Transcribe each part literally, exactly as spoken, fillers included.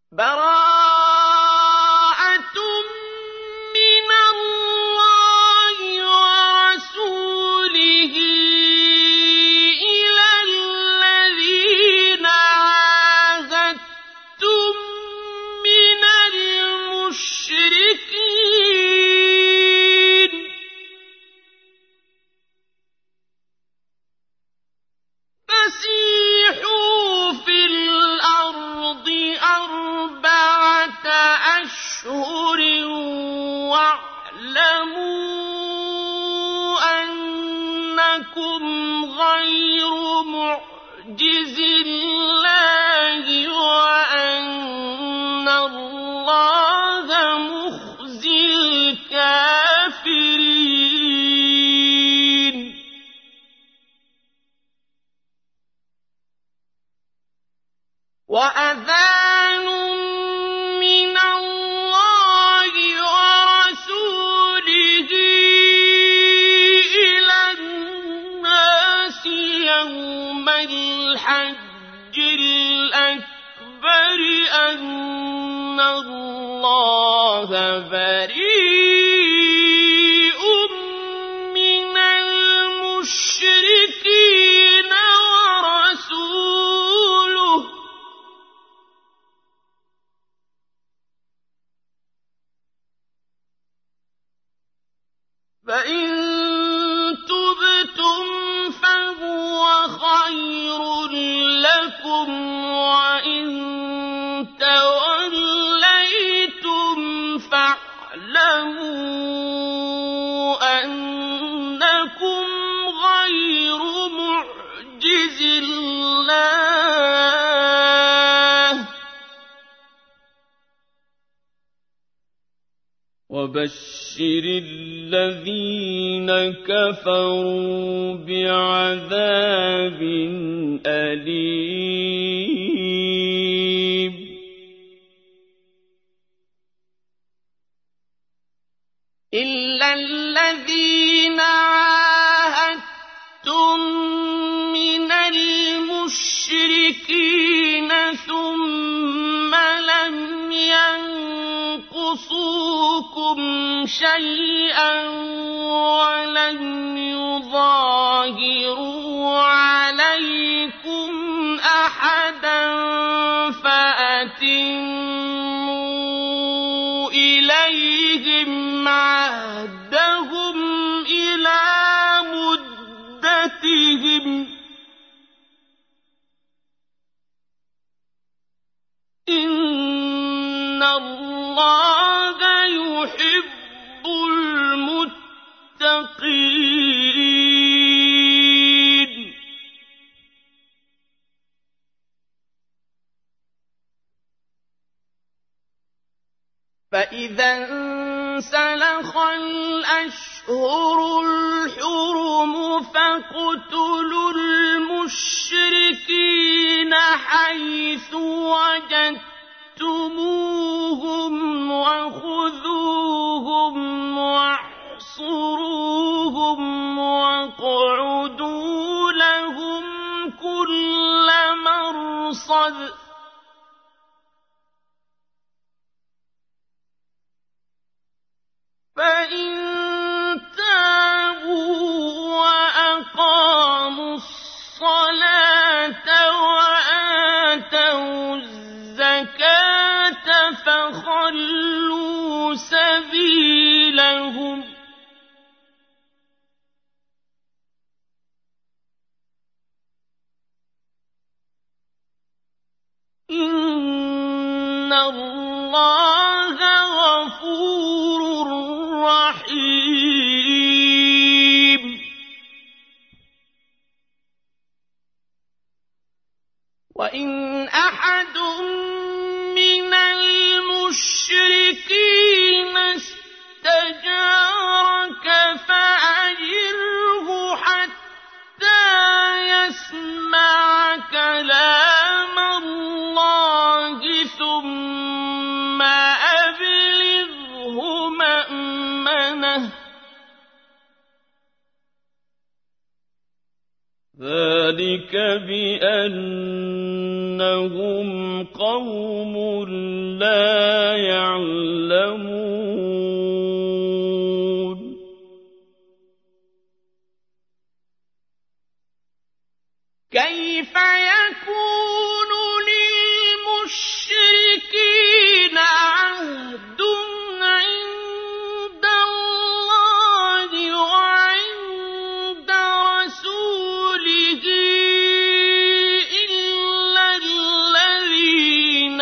بَرَاءَةٌ مِّنَ اللَّهِ وَرَسُولِهِ إِلَى الَّذِينَ عَاهَدتُّم مِّنَ الْمُشْرِكِينَ فَسِيحُوا فِي الْأَرْضِ أَرْبَعَةَ أَشْهُرٍ وَاعْلَمُوا أَنَّكُمْ غَيْرُ مُعْجِزِي اللَّهِ وَأَنَّ اللَّهَ مُخْزِي الْكَافِرِينَ. وَأَذَانٌ مِّنَ اللَّهِ وَرَسُولِهِ إِلَى النَّاسِ يَوْمَ الْحَجِّ الْأَكْبَرِ أَنَّ اللَّهَ بَرِيءٌ مِّنَ الْمُشْرِكِينَ وَرَسُولُهُ ۚ فَإِن تُبْتُمْ فَهُوَ خَيْرٌ لَّكُمْ ۖ وَإِن تَوَلَّيْتُمْ فَاعْلَمُوا أَنَّكُمْ غَيْرُ مُعْجِزِي اللَّهِ ۗ وَبَشِّرِ الَّذِينَ كَفَرُوا بِعَذَابٍ أَلِيمٍ. إِلَّا الَّذِينَ عَاهَدتُّم مِّنَ الْمُشْرِكِينَ ثُمَّ لَمْ يَنقُصُوكُمْ شَيْئًا وَلَمْ يُظَاهِرُوا عَلَيْكُمْ أَحَدًا فَأَتِمُّوا إِلَيْهِمْ عَهْدَهُمْ إِلَىٰ مُدَّتِهِمْ ۚ إِنَّ اللَّهَ يُحِبُّ الْمُتَّقِينَ. فَإِذَا انسَلَخَ الْأَشْهُرُ الْحُرُمُ فَاقْتُلُوا الْمُشْرِكِينَ حَيْثُ وَجَدتُّمُوهُمْ وَخُذُوهُمْ وَاحْصُرُوهُمْ وَاقْعُدُوا لَهُمْ كُلَّ مَرْصَدٍ ۚ فَإِن تَابُوا وَأَقَامُوا الصَّلَاةَ وَآتَوُا الزَّكَاةَ فَخَلُّوا سَبِيلَهُمْ ۚ إِنَّ اللَّهَ غَفُورٌ رَّحِيمٌ. وَإِنْ أَحَدٌ مِّنَ الْمُشْرِكِينَ اسْتَجَارَكَ فَأَجِرْهُ حَتَّىٰ يَسْمَعَ كَلَامَ اللَّهِ ثُمَّ أَبْلِغْهُ ذلك بأنهم قوم لا يعلمون كيف يكون للمشركين عهد عند الله وعند رسوله إلا الذين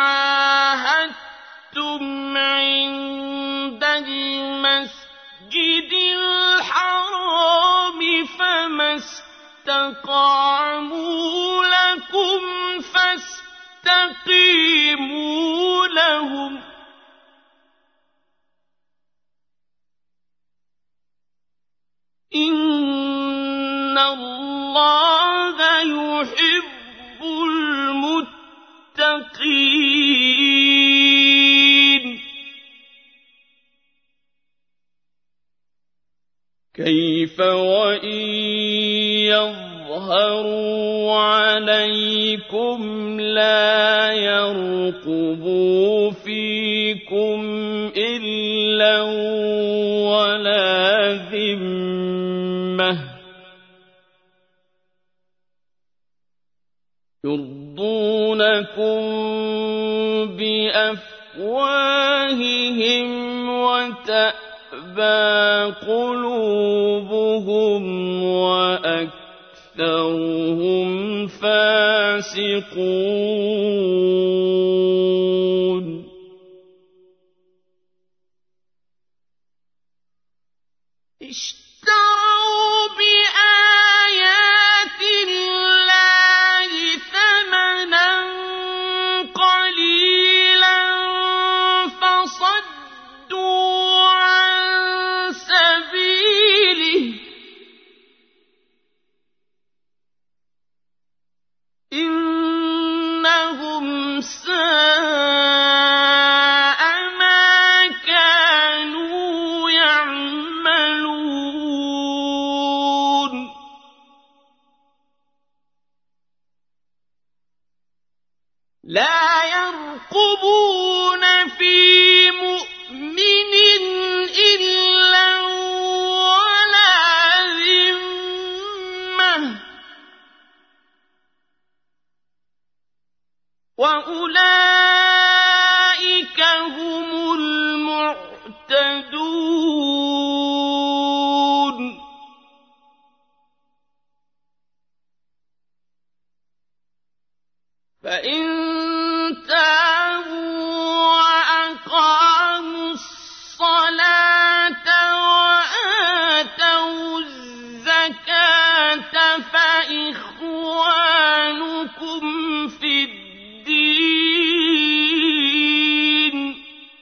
عاهدتم عند المسجد الحرام فما استقاموا لكم فاستقيموا لهم إن الله يحب المتقين كيف وإن يظهروا عليكم لا يرقبوا فيكم إلا ولا ذمة يرضونكم بأفواههم وتأبى قلوبهم وأكثرهم فاسقون اشتروا بآيات الله ثمنا قليلا فصدوا عن سبيله إنهم ساء ما كانوا يعملون لا يرقبون في مؤمن إلا ولا ذمة وأولئك هم المعتدون فإن تابوا وأقاموا الصلاة وآتوا الزكاة فإخوانكم في الدين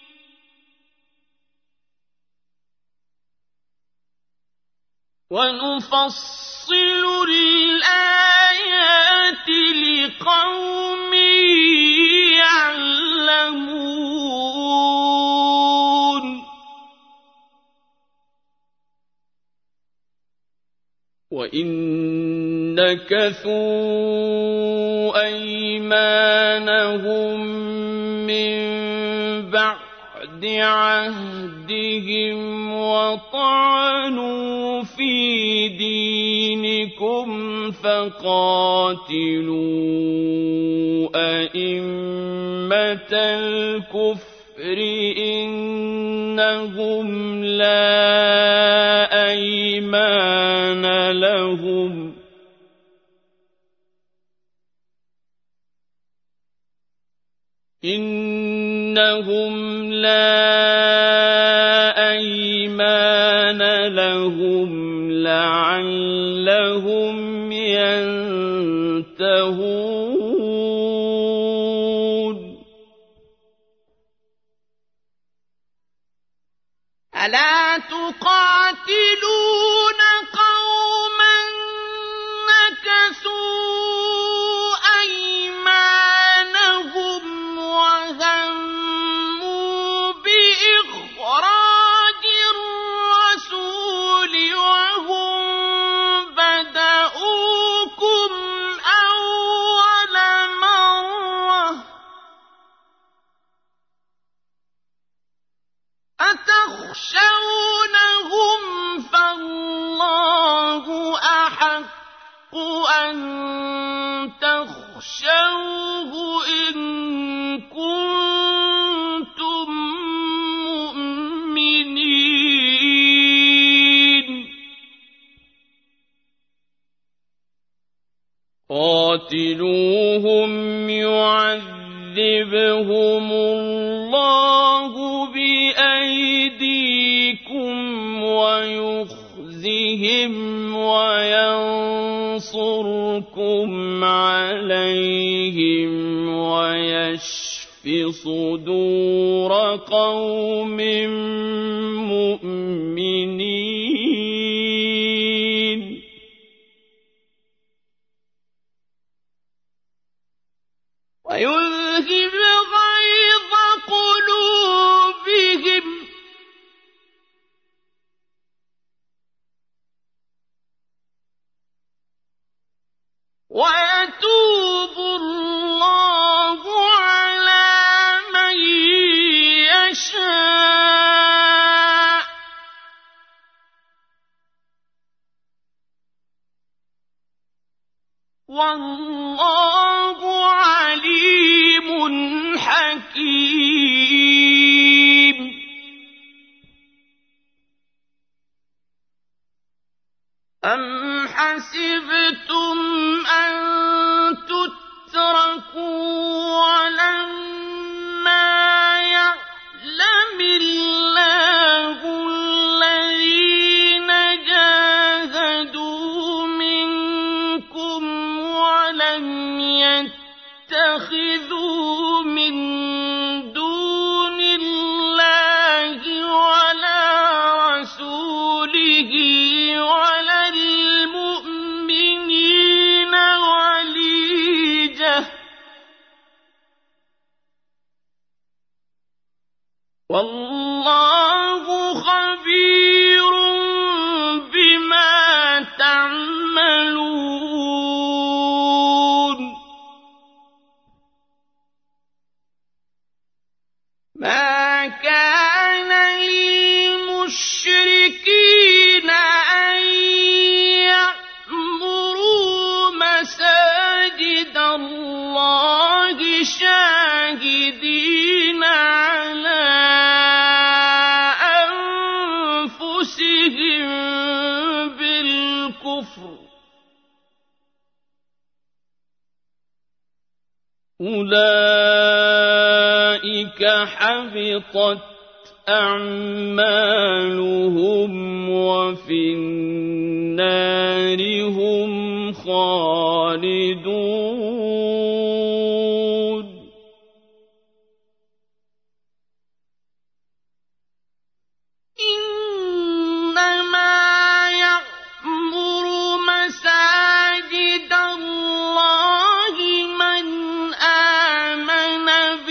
ونفصل الآيات لقوم يعلمون وإن نكثوا أيمانهم من بعد عهدهم وطعنوا في دينكم فقاتلوا أئمة الكفر إنهم لا أيمان لهم إنهم لا أيمان لهم لعلهم ينتهون ألا تقاتلون قوما نكثوا أيمانهم وهموا بإخراج الرسول وهم بدأوكم تخشونهم فالله أحق أن تخشوه إن كنتم مؤمنين قاتلوهم يعذبهم الله بأيديكم ويخزهم وينصركم عليهم ويشف صدور قوم مؤمنين ويذهب غيظ قلوبهم ويتوب الله على من يشاء والله عليم حكيم أم حسبتم أن تتركوا ولما يعلم الله الذين جاهدوا منكم ولم يتخذوا من دون الله ولا رسوله ولا المؤمنين وليجة والله خبير بما تعملون ما كان للمشركين أن يعمروا مساجد الله شاهدين على أنفسهم بالكفر أولئك حبطت أعمالهم وفي النار هم خالدون إنما يعمر مساجد الله من آمن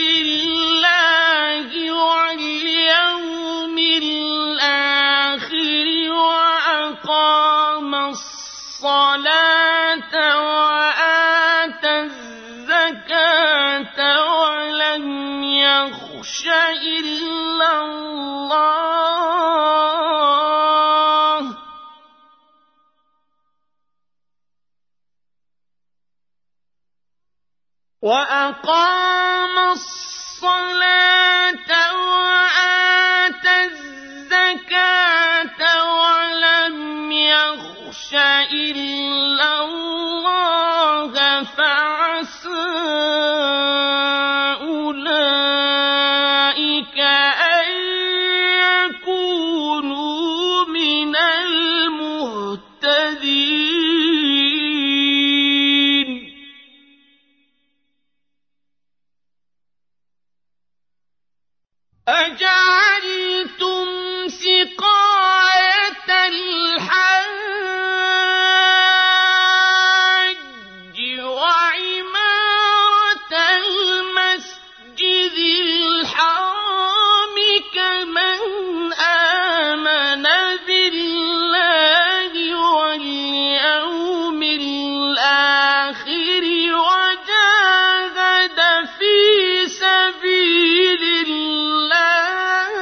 بالله واليوم الآخر وأقام الصلاة وآتى الزكاة ولم يخش إلا الله وأقام الصلاة وآتى الزكاة ولم يخش إلا الله فعسى أولئك أن يكونوا من المهتدين أجعلتم سقاية الحاج وعمارة المسجد الحرام كمن آمن بالله واليوم الآخر وجاهد في سبيل الله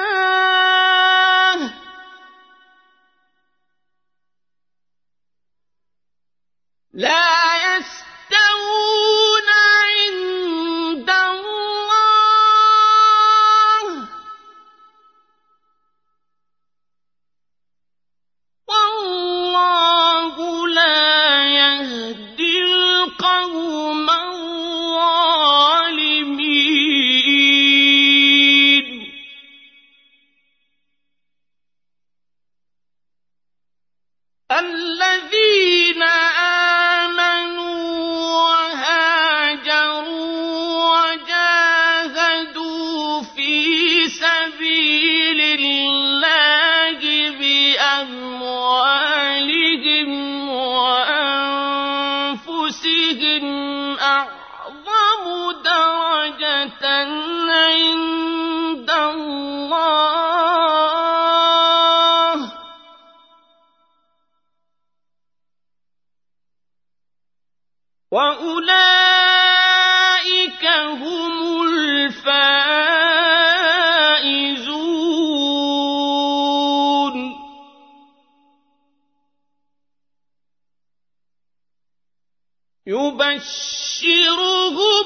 يبشرهم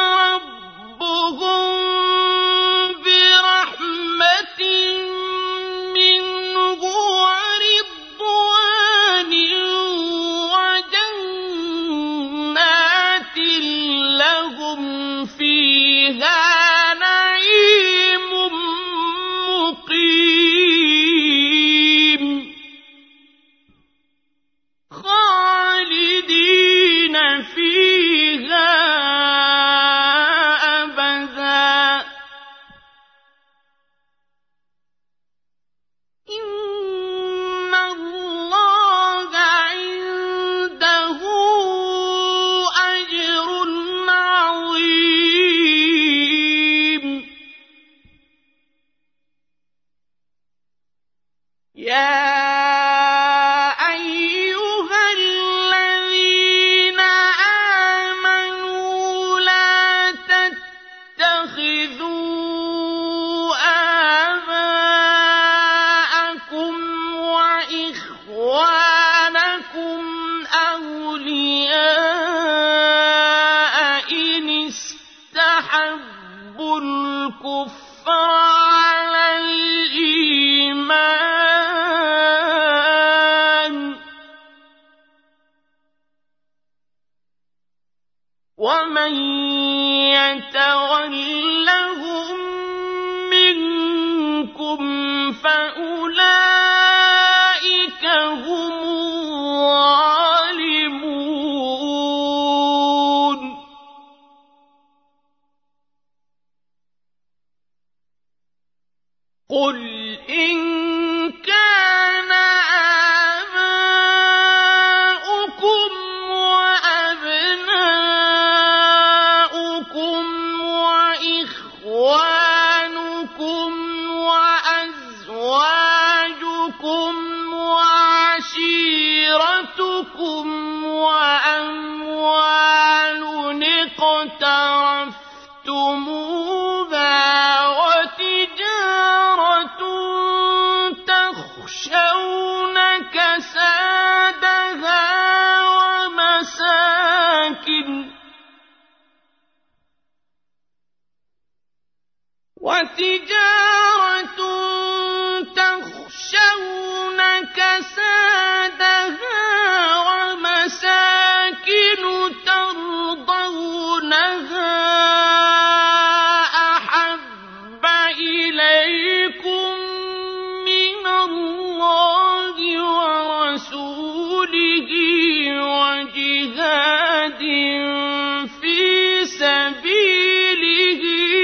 ربهم برحمة منه ورضوان وجنات لهم فيها نعيم مقيم خالدين فيها أبدا إن الله عنده أجر عظيم يا ومن يتولهم منكم فأولئك هم الظالمون قل إن كان وأموال اقترفتموها وتجارة تخشون كسادها ومساكن وتجارة تخشون كسادها ومساكن ترضونها أحب إليكم من الله ورسوله وجهاد في سبيله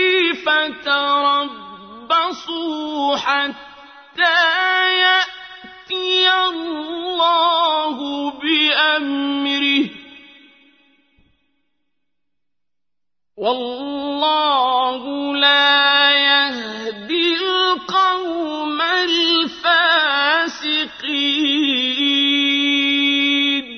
فتربصوا حتى يأتي الله بأمره والله لا يهدي القوم الفاسقين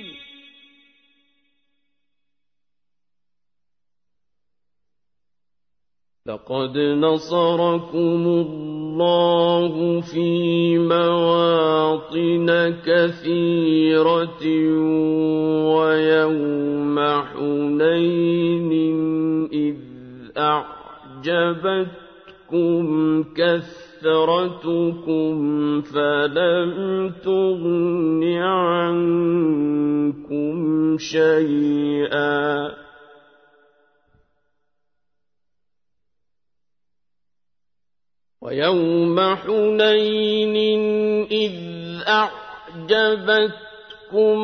لقد نصركم الله في مواطن كثيرة ويوم حنين إذ أعجبتكم كثرتكم فلم تغن عنكم شيئا ويوم حنين إذ أعجبتكم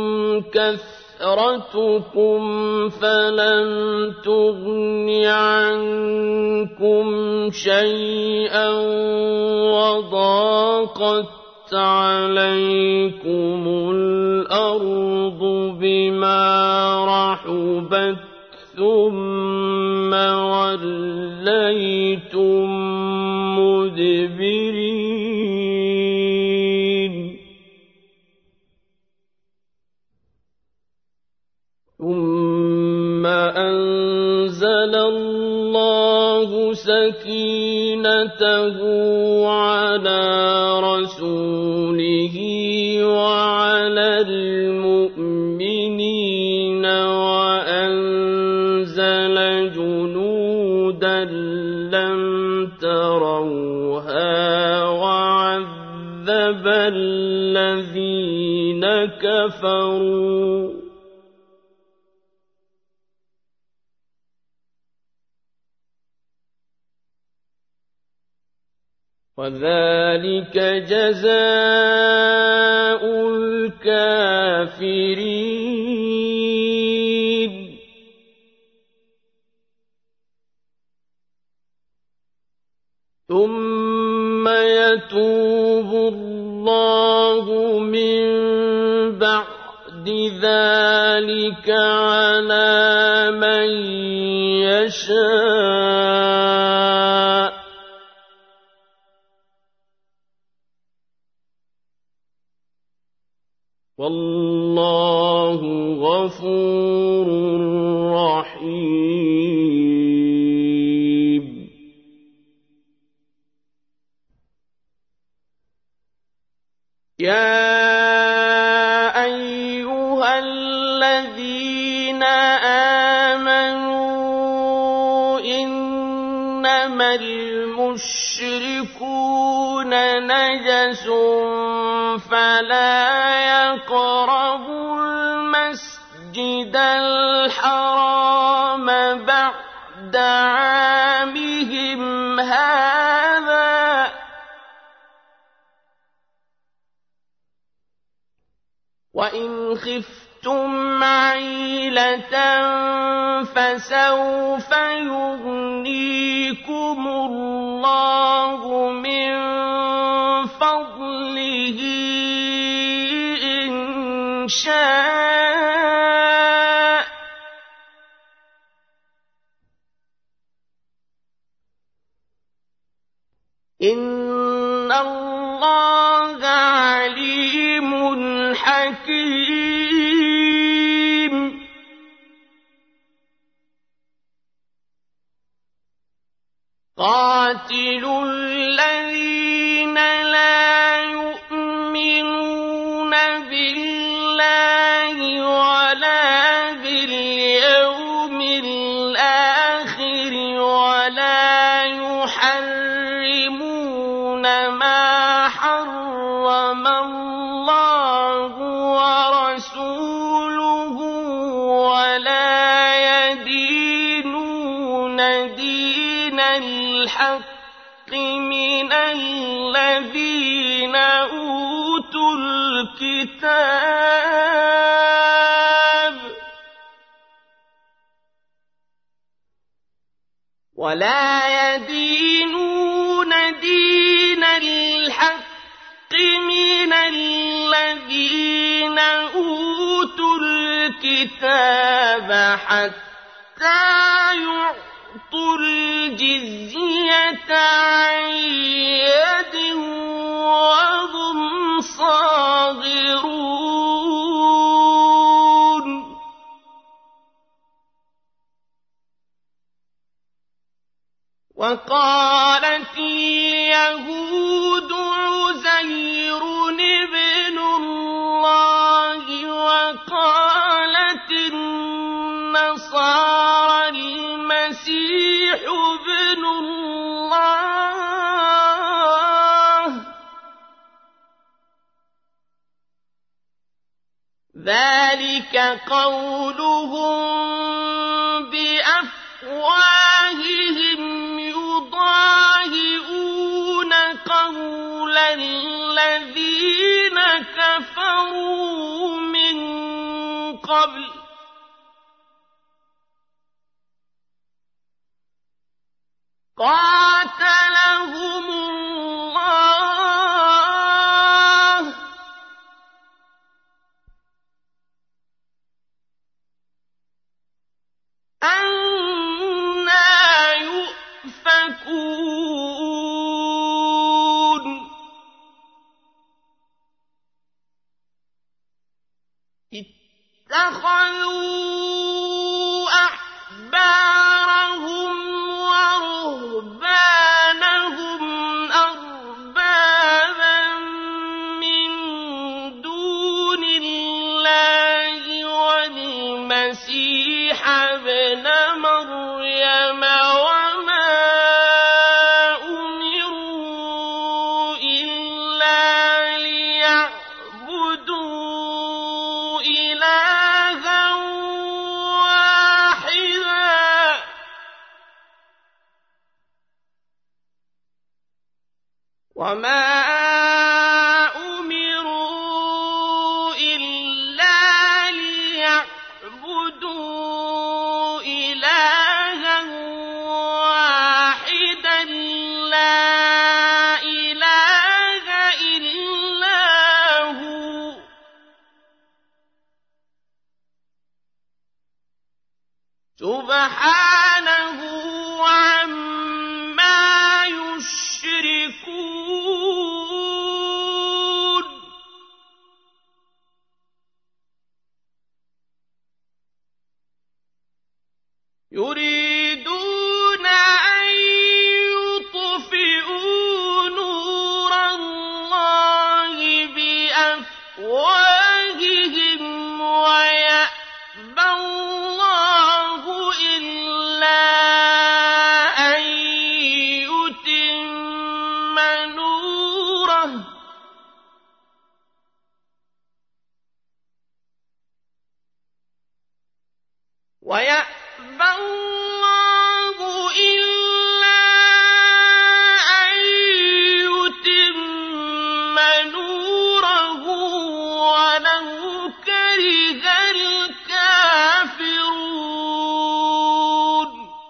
كثرتكم فلم تغن عنكم شيئا وضاقت عليكم الأرض بما رحبت ثم وليتم مدبرين ثم أنزل الله سكينته على رسوله وعلى المؤمنين وأنزل لَمْ تَرَوْهَا وَعَذَّبَ الَّذِينَ كَفَرُوا وَذَلِكَ جَزَاءُ الْكَافِرِينَ ثُمَّ يَتُوبُ اللَّهُ مِن بَعْدِ ذَلِكَ عَلَىٰ مَن يَشَاءُ وَاللَّهُ غَفُورٌ رَّحِيمٌ يَا أَيُّهَا الَّذِينَ آمَنُوا إِنَّمَا الْمُشْرِكُونَ نَجَسٌ فَلَا يَقْرَبُوا الْمَسْجِدَ الْحَرَامَ بَعْدَ عَامِهِمْ هَٰذَا ۚ وَإِنْ خِفْتُمْ عَيْلَةً فَسَوْفَ يُغْنِيكُمُ اللَّهُ مِن فَضْلِهِ إِن شَاءَ ۚ إِنَّ اللَّهَ عَلِيمٌ حَكِيمٌ قَاتِلُوا الَّذِينَ لَا يُؤْمِنُونَ بِاللَّهِ وَلَا بِالْيَوْمِ الْآخِرِ وَلَا يُحَرِّمُونَ مَا حَرَّمَ اللَّهُ وَرَسُولُهُ وَلَا يَدِينُونَ دِينَ الْحَقِّ مِنَ الَّذِينَ أُوتُوا الْكِتَابَ وَلَا يَدِينُونَ دِينَ الْحَقِّ مِنَ الَّذِينَ أُوتُوا الْكِتَابَ حَتَّىٰ يُعْطُوا الْجِزْيَةَ عَن يَدٍ وَهُمْ صَاغِرُونَ وَقَالَتِ الْيَهُودُ عُزَيْرٌ ابْنُ اللَّهِ وَقَالَتِ النَّصَارَى الْمَسِيحُ ابْنُ اللَّهِ ۖ ذَٰلِكَ قَوْلُهُم بِأَفْوَاهِهِمْ يُضَاهِئُونَ قَوْلَ الَّذِينَ كَفَرُوا مِن قَبْلُ ۚ قَاتَلَهُمُ اللَّهُ ۚ أَنَّىٰ يُؤْفَكُونَ اتَّخَذُوا أَحْبَارَهُمْ وَرُهْبَانَهُمْ أَرْبَابًا مِّن دُونِ اللَّهِ وَالْمَسِيحَ ابْنَ مَرْيَمَ وَمَا وما أمروا إلا ليعبدوا إلها واحدا لا إله إلا هو سبحانه عما يشركون يريدون أن يطفئوا نور الله بأفواههم ويأبى الله إلا أن يتم نوره ويأبى الله إلا أن يتم نوره ولو كره الكافرون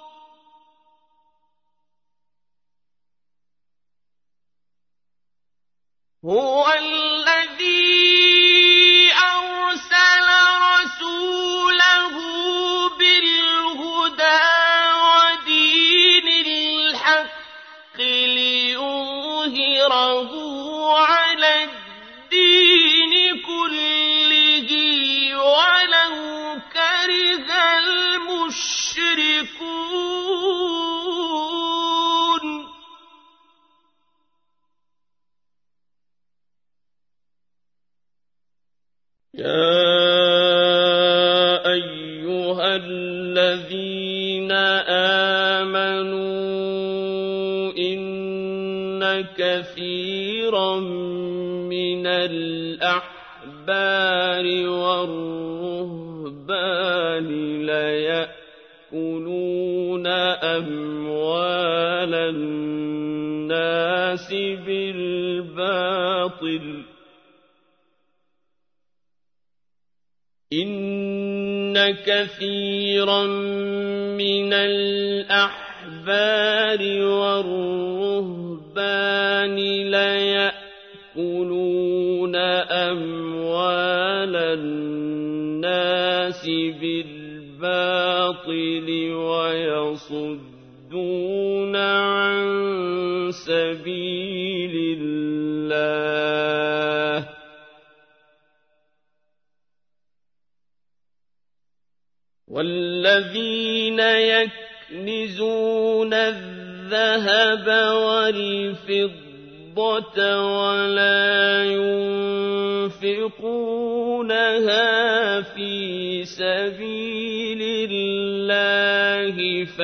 هو الذي أرسل رسوله بالهدى ودين الحق ليظهره على الدين كله ولو كره المشركون يا أيها الذين آمنوا إن كثيرا من الأحبار والرهبان ليأكلون أموال الناس بالباطل إن كثيرا من الأحبار والرهبان ليأكلون أموال الناس بالباطل ويصدون عن سبيل الله والذين يكنزون الذهب والفضة ولا ينفقونها في سبيل الله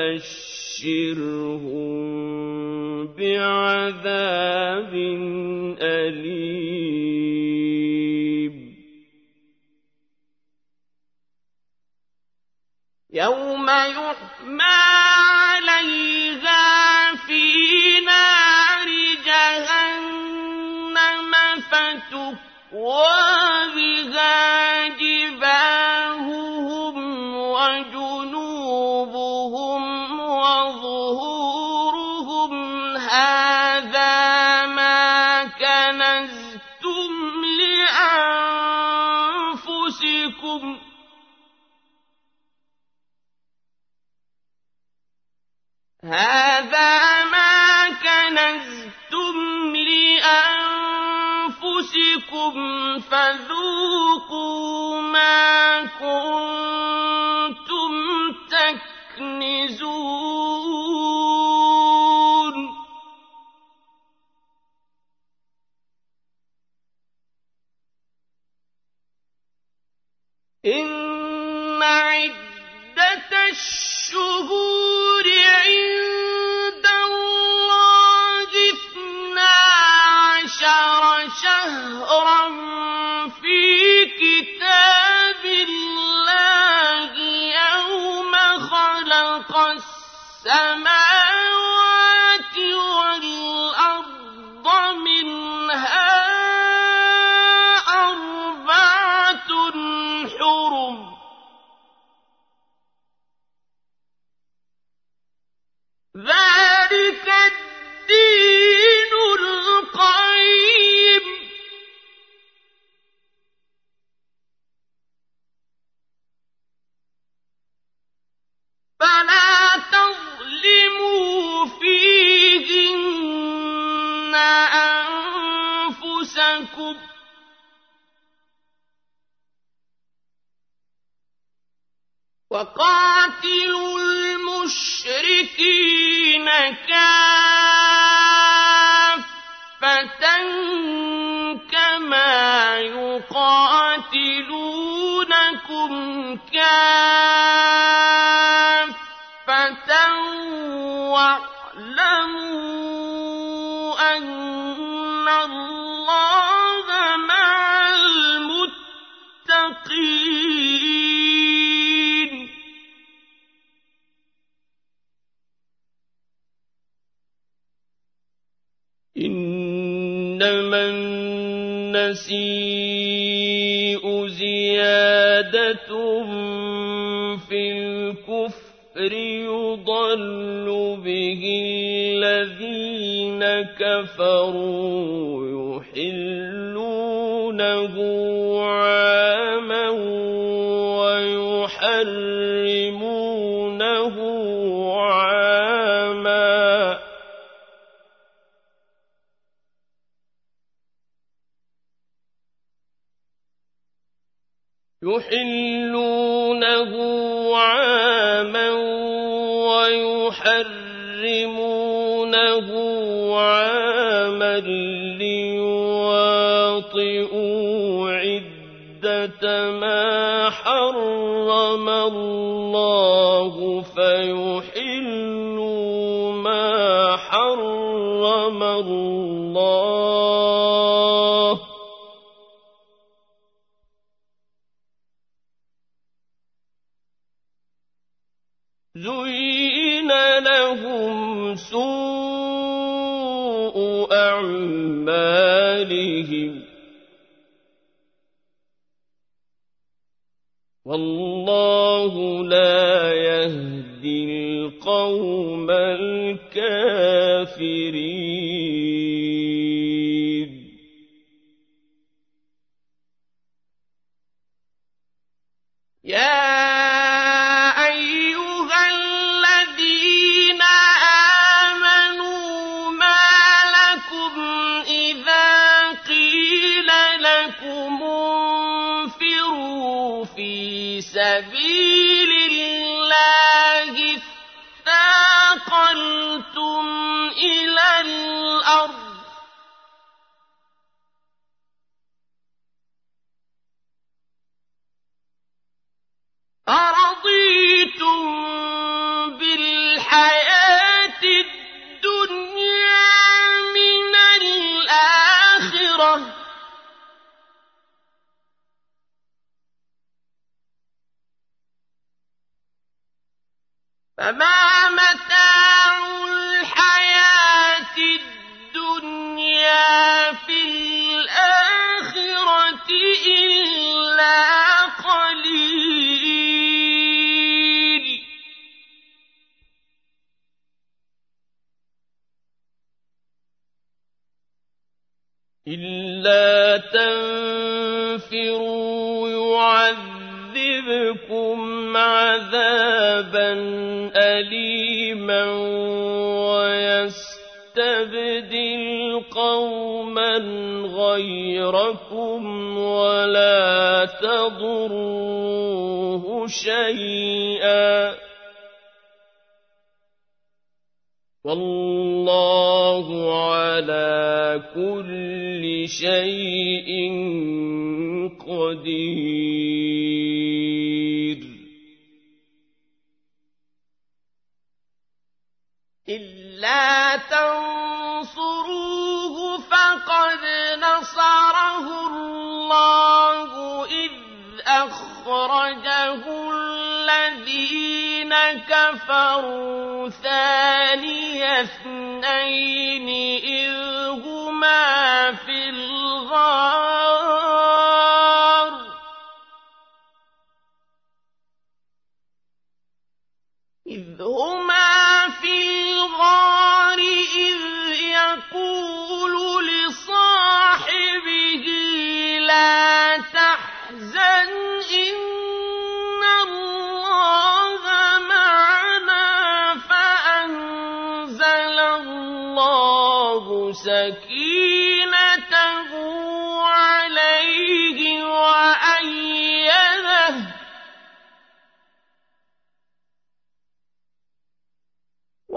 فبشرهم بعذاب أليم يوم يحمى عليها في نار جهنم فتكوى بها جباههم وجنوبهم وظهورهم هذا ما كنزتم لأنفسكم هذا ما كنزتم لأنفسكم فذوقوا ما كنتم تكنزون إن عدة الشهور عند الله اثنا شهرا في كتاب الله دونكم وقاتلوا المشركين كافة كما يقاتلونكم كافة واعلموا أن الله مع المتقين إنما النسيء زيادة في الكفر يضل به الذين كفروا يحلونه عاما ويحرمونه عاما يحلونه عاما ويحرمونه عاما ليواطئوا عدة ما حرم الله فيحلوا ما حرم الله زين لهم سوء أعمالهم والله لا يهدي القوم الكافرين يا سبيل الله اثاقلتم إلى الأرض أرضيتم بالحياة الدنيا من الآخرة فما متاع الحياة الدنيا في الآخرة إلا قليل إلا تنفروا يعذبكم عذابا أليما ويستبدل قوما غيركم ولا تضروه شيئا والله على كل شيء قدير إلا تنصروه فقد نصره الله إذ أخرجه الذين كفروا ثاني اثنين إذ هما في الغار إذ هما في الغار إذ يقول لصاحبه لا تحزن إن الله معنا فأنزل الله سكينته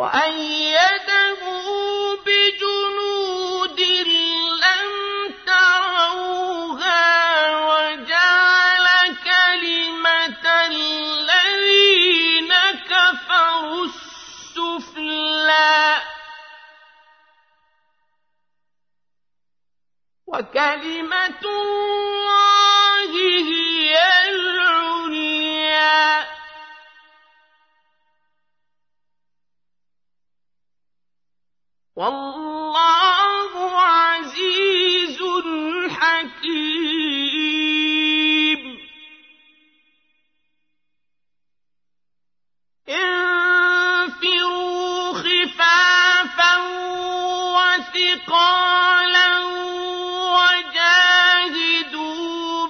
وأيده بجنود لم تروها وجعل كلمة الذين كفروا السفلى وكلمة الله هي العليا والله عزيز حكيم انفروا خفافا وثقالا وجاهدوا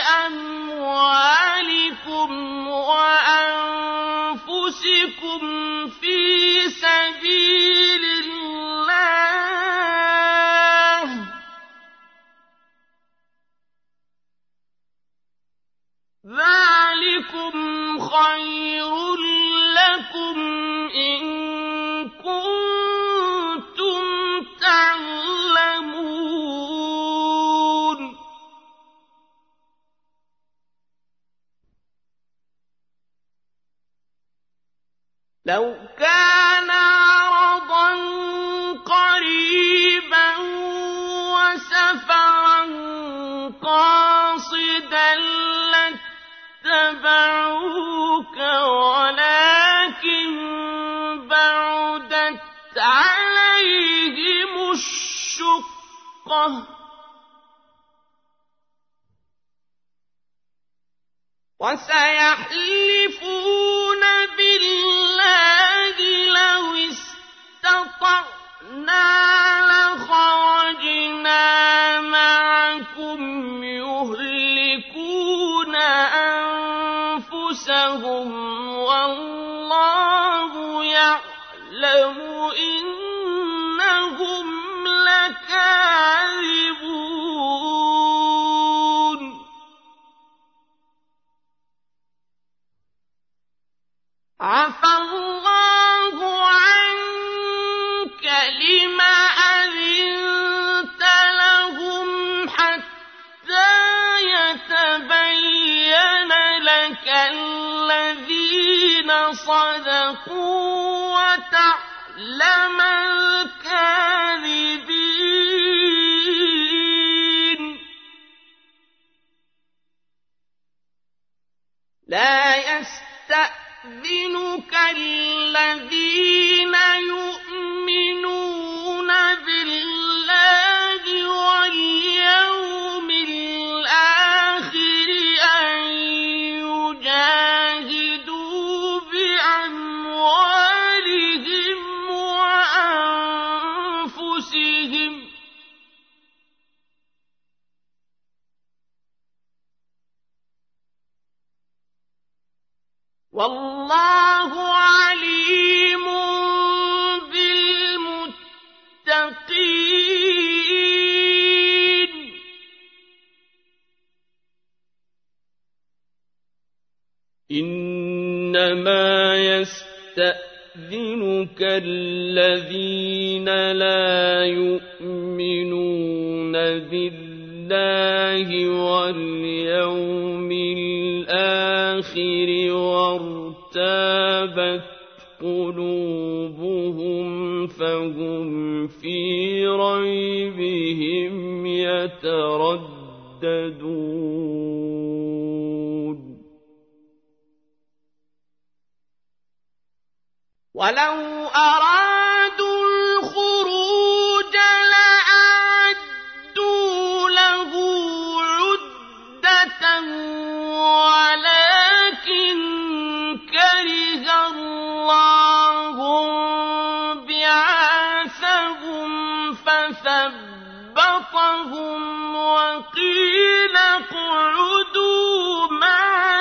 بأموالكم وأنفسكم في سبيل الله ذلكم خير لكم إن كنتم تعلمون لو كان عرضا قريبا وسفرا قاصدا لاتبعوك ولكن بعدت عليهم الشقة وسيحلفون بالله لو استطعنا لخرجنا معكم يهلكون أنفسهم والله يعلم إنهم لكاذبون عفى الله عنك لم أذنت لهم حتى يتبين لك الذين صدقوا وتعلم الكاذبين لا يستأذنك الذين يؤمنون بالله واليوم الآخر أن يجاهدوا بأموالهم وأنفسهم والله عليم بالمتقين إنما يستأذنك الذين لا يؤمنون بالله واليوم الآخر وارتابت قلوبهم فهم في ريبهم يترددون ولو أرادوا الخروج لأعدوا له عدة ولكن كره الله بعاثهم فثبطهم وقيل اقعدوا مع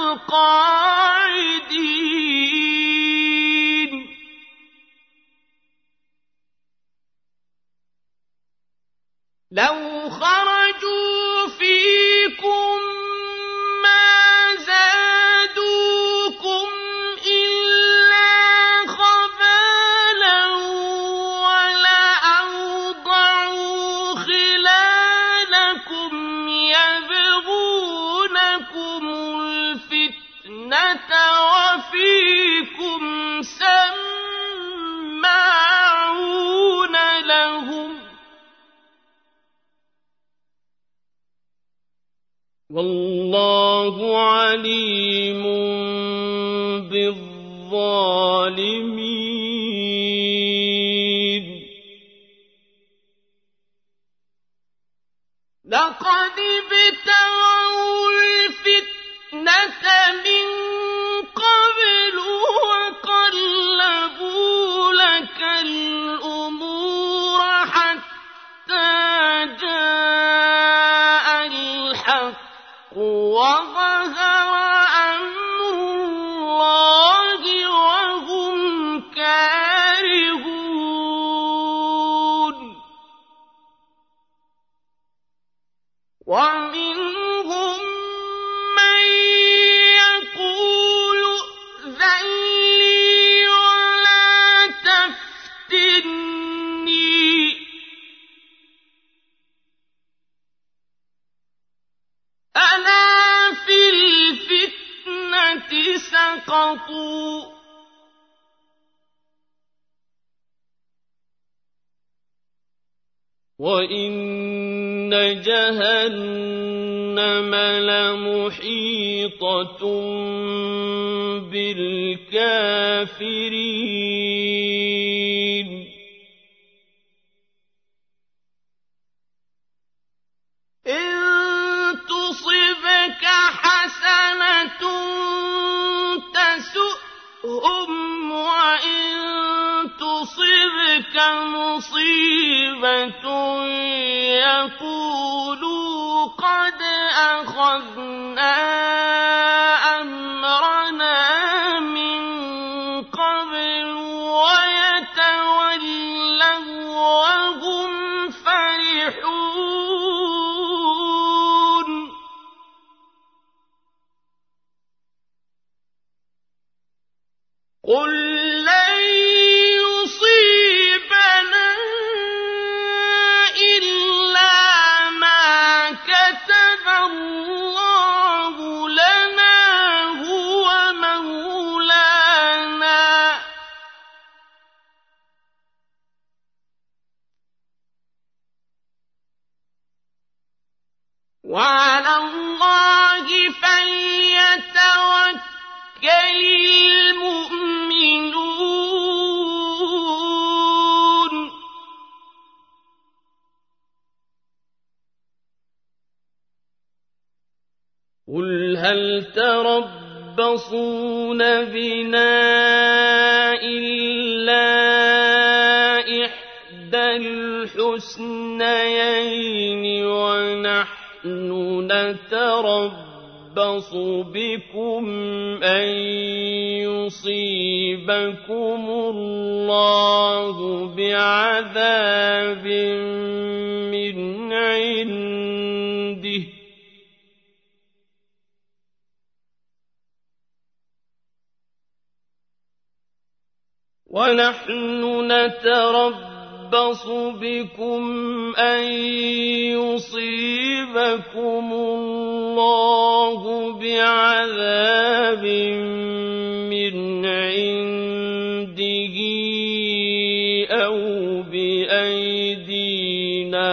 القاعدين لو خرجوا فيكم ما زادوكم إلا خبالا وفيكم سماعون لهم والله عليم بالظالمين. لقد ابتغوا الفتنة من قبل وقلبوا لك الأمور حتى جاء الحق وظهر أمر الله وهم كارهون. ومنهم من يقول ائذن لي ولا تفتني ألا في الفتنة سقطوا وإن جهنم لمحيطة بالكافرين. إن تصبك حسنة تسؤهم وإن تصبك مصيبة يقولوا قد أخذنا أمرنا من قبل ويتولوا وهم فرحون. قل لن يصيبنا إلا ما كتب الله لنا هو مولانا وعلى الله فليتوكل المؤمنون. قل هل تربصون بنا إلا إحدى الحسنيين ونحن نتربص بكم أن يصيبكم الله بعذاب من عنده ونحن نتربص بكم أن يصيبكم الله بعذاب من عنده أو بأيدينا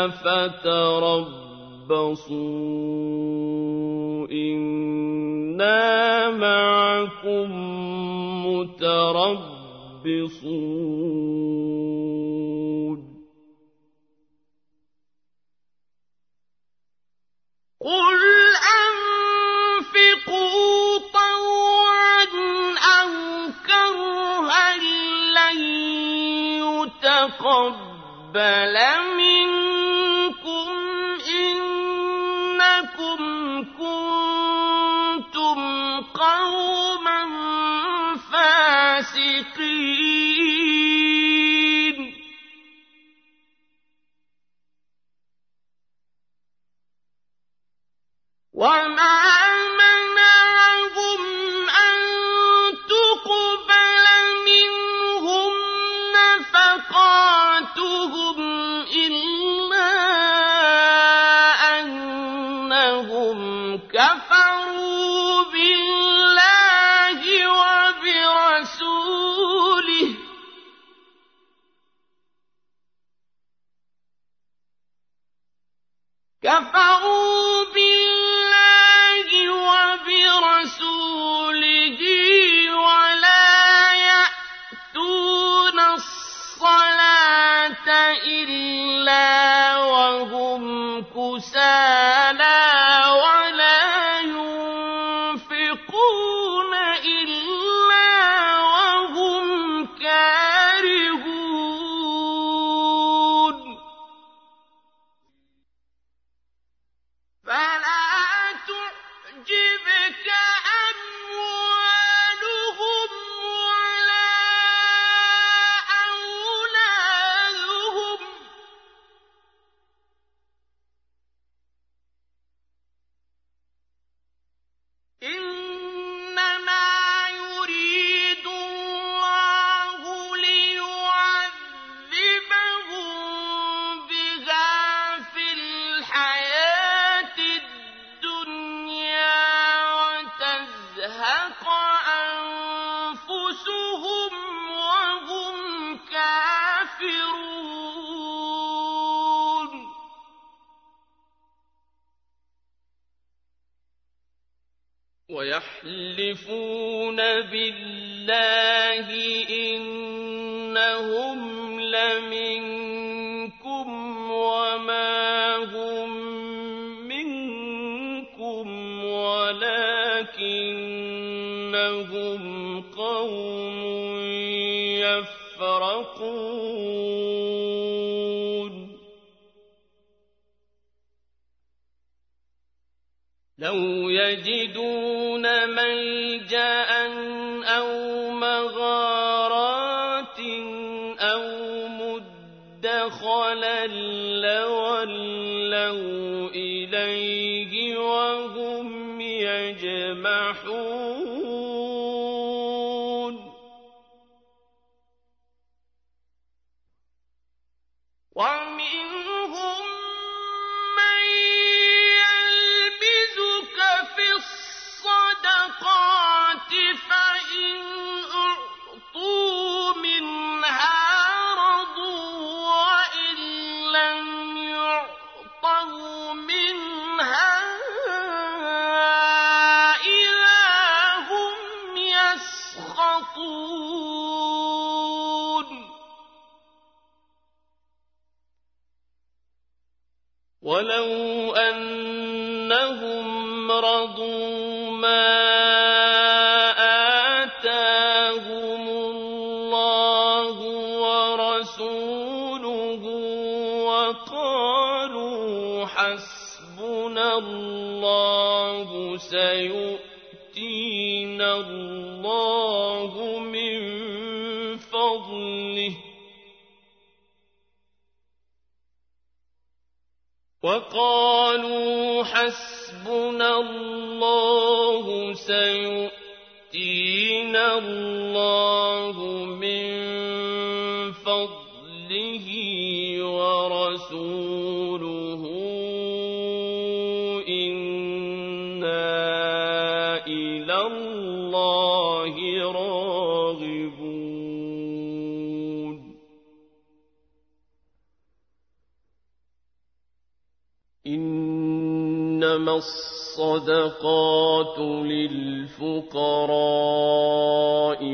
فتربصوا إنا معكم متربصون. قل أنفقوا طوعا أو كرها لن يتقبل منكم إنكم كنتم قوما فاسقين. وما منعهم أن تقبل منهم نفقاتهم إلا كفروا بالله وبرسوله ولا يأتون الصلاة إلا وهم كسالى ولا ينفقون إلا وهم كارهون فلا تعجبك أموالهم ولا أولادهم إنما يريد الله ليعذبهم بها في الحياة الدنيا وتزهق أنفسهم وهم كافرون ويحلفون بالله إنهم لمنكم وما هم منكم ولكنهم قوم يفرقون لو يجدون ملجأ أو مغارات أو مدخلا لولوا إليه وهم يجمحون ومنهم من يلبسك في الصدقات فإن أعطوا منها رضوا وإن لم يعطوا منها إذا هم يسخطون ولو أنهم رضوا ما آتاهم الله ورسوله وقالوا حسبنا الله سيؤتينا الله من فضله وقالوا حسبنا الله سيؤتينا الله من فضله ورسوله إنا إلى الله راغبون إنما الصدقات للفقراء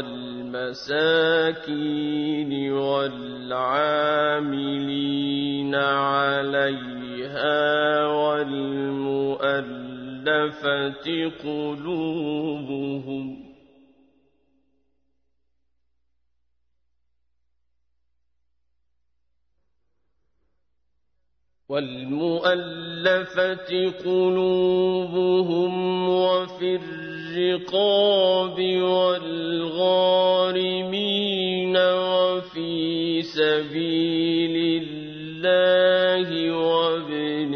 والمساكين والعاملين عليها والمؤلفة قلوبهم والمؤلفة قلوبهم وفي الرقاب والغارمين وفي سبيل الله وابن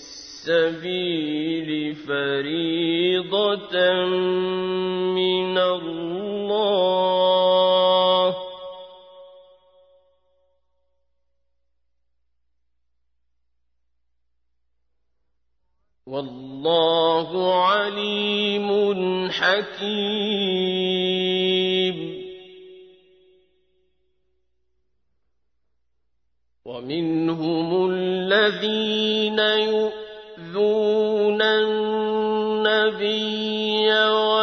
السبيل فريضة من الله والله عليم حكيم ومنهم الذين يؤذون النبي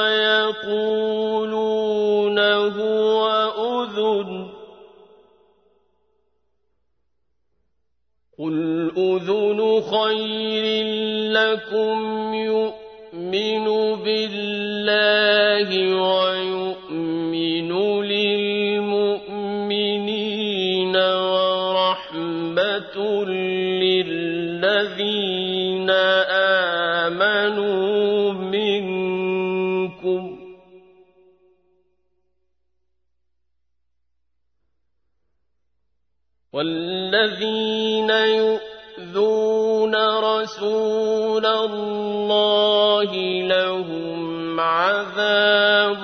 ويقولون هو أذن قل أذن خير لكم يؤمن بالله ويؤمن للمؤمنين ورحمة للذين آمنوا منكم والذين يؤذون رسول الله لهم عذاب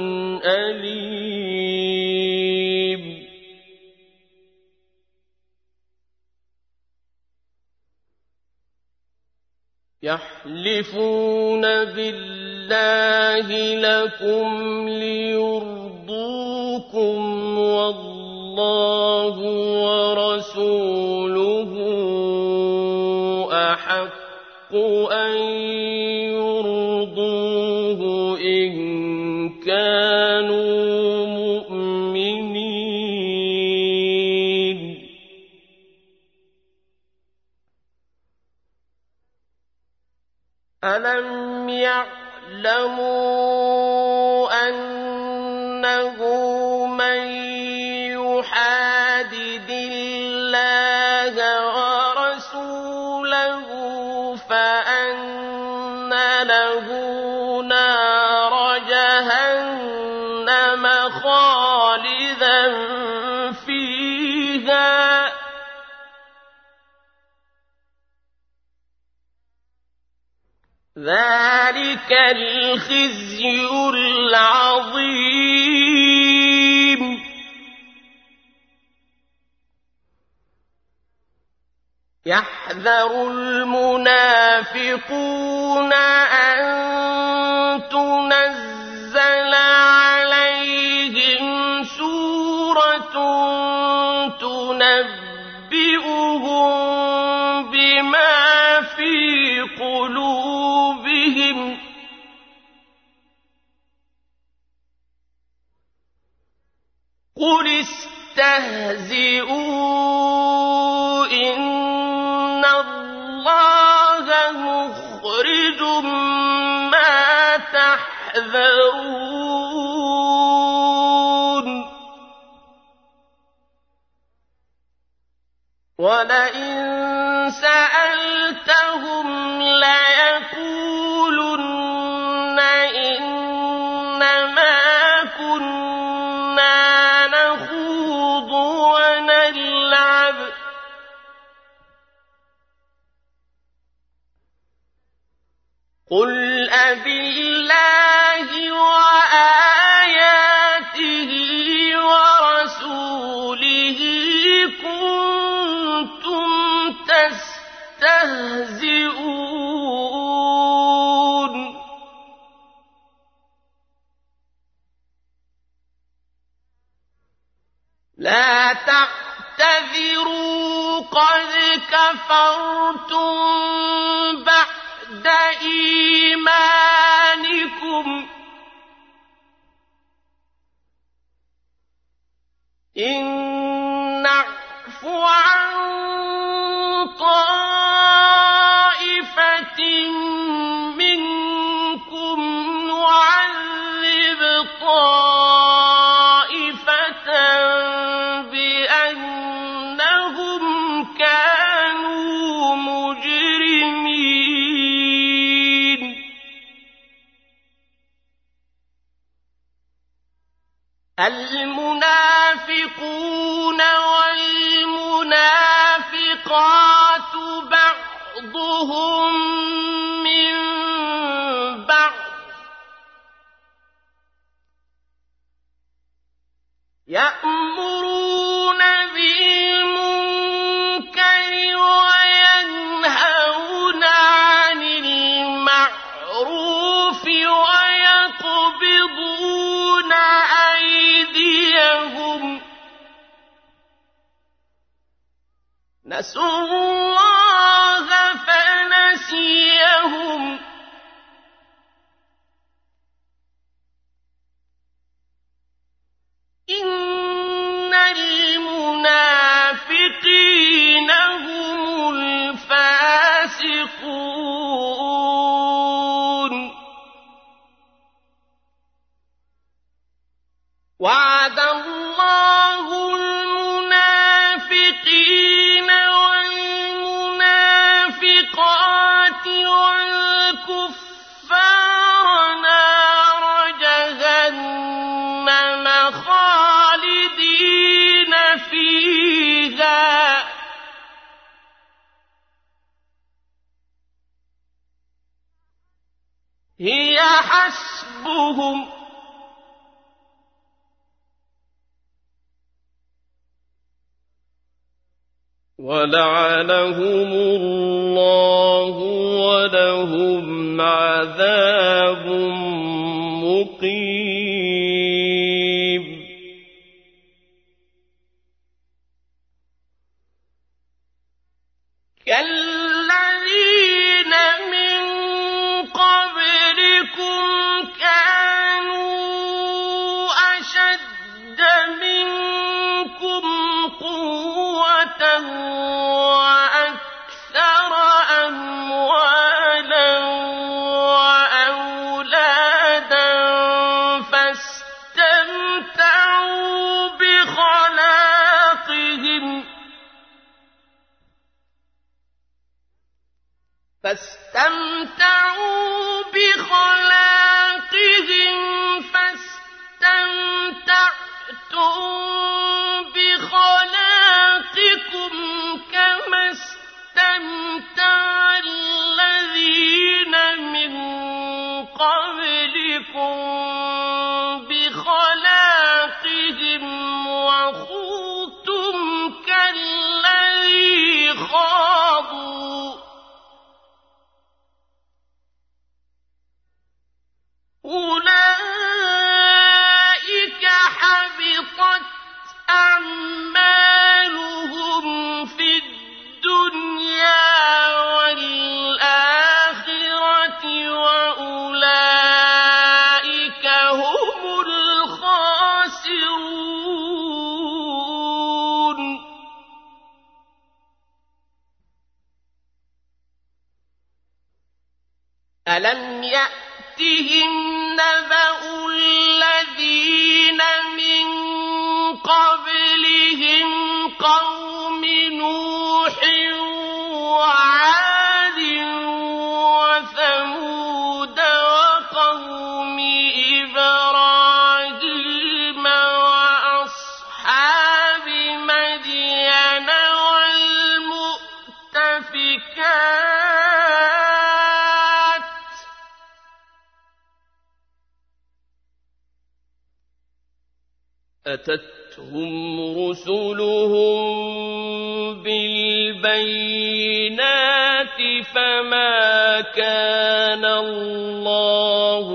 أليم يحلفون بالله لكم ليرضوكم والله ورسوله أحق أن يرضوه إن كانوا مؤمنين ألم يعلموا أنه من يحادد الله ورسوله فأن له نار جهنم خالدا فيها ذلك الخزي العظيم يحذر المنافقون أن تنزل عليهم سورة تنبئهم بما في قلوبهم قل استهزئوا إن الله مخرج ما تحذرون ولئن سألتهم ليقولن إنما كنا نخوض ونلعب قل أبالله وآياته ورسوله كنتم تستهزئون لا تعتذروا قد كفرتم بعد إيمانكم إن نعف عن طائفة منكم نعذب طائفة بأنهم كانوا مجرمين المنافقون والمنافقات بعضهم من بعض يأمرون بالمنكر وينهون عن المعروف ويقبضون أيديهم نسوا الله فنسيهم إن المنافقين هم الفاسقون وعد الله المنافقين والمنافقات والكفار نار جهنم خالدين فيها هي حسبهم ولعنهم الله ولهم عذاب مقيم كالذين من قبلكم كانوا أشد منكم قوة وأكثر أموالا وأولادا فاستمتعوا بخلاقهم فاستمتعوا بخلاقهم فاستمتعتم بخلاقكم كما استمتع الذين من قبلكم بخلاقهم وخضتم كالذي خاضوا أولئك حبطت أعمالهم في الدنيا والآخرة وأولئك هم الخاسرون ألم يأتهم نبأ الذين من قبلهم قوم نوح وعاد وثمود وقوم إبراهيم وأصحاب مدين والمؤتفكات أتتهم رسلهم بالبينات فما كان الله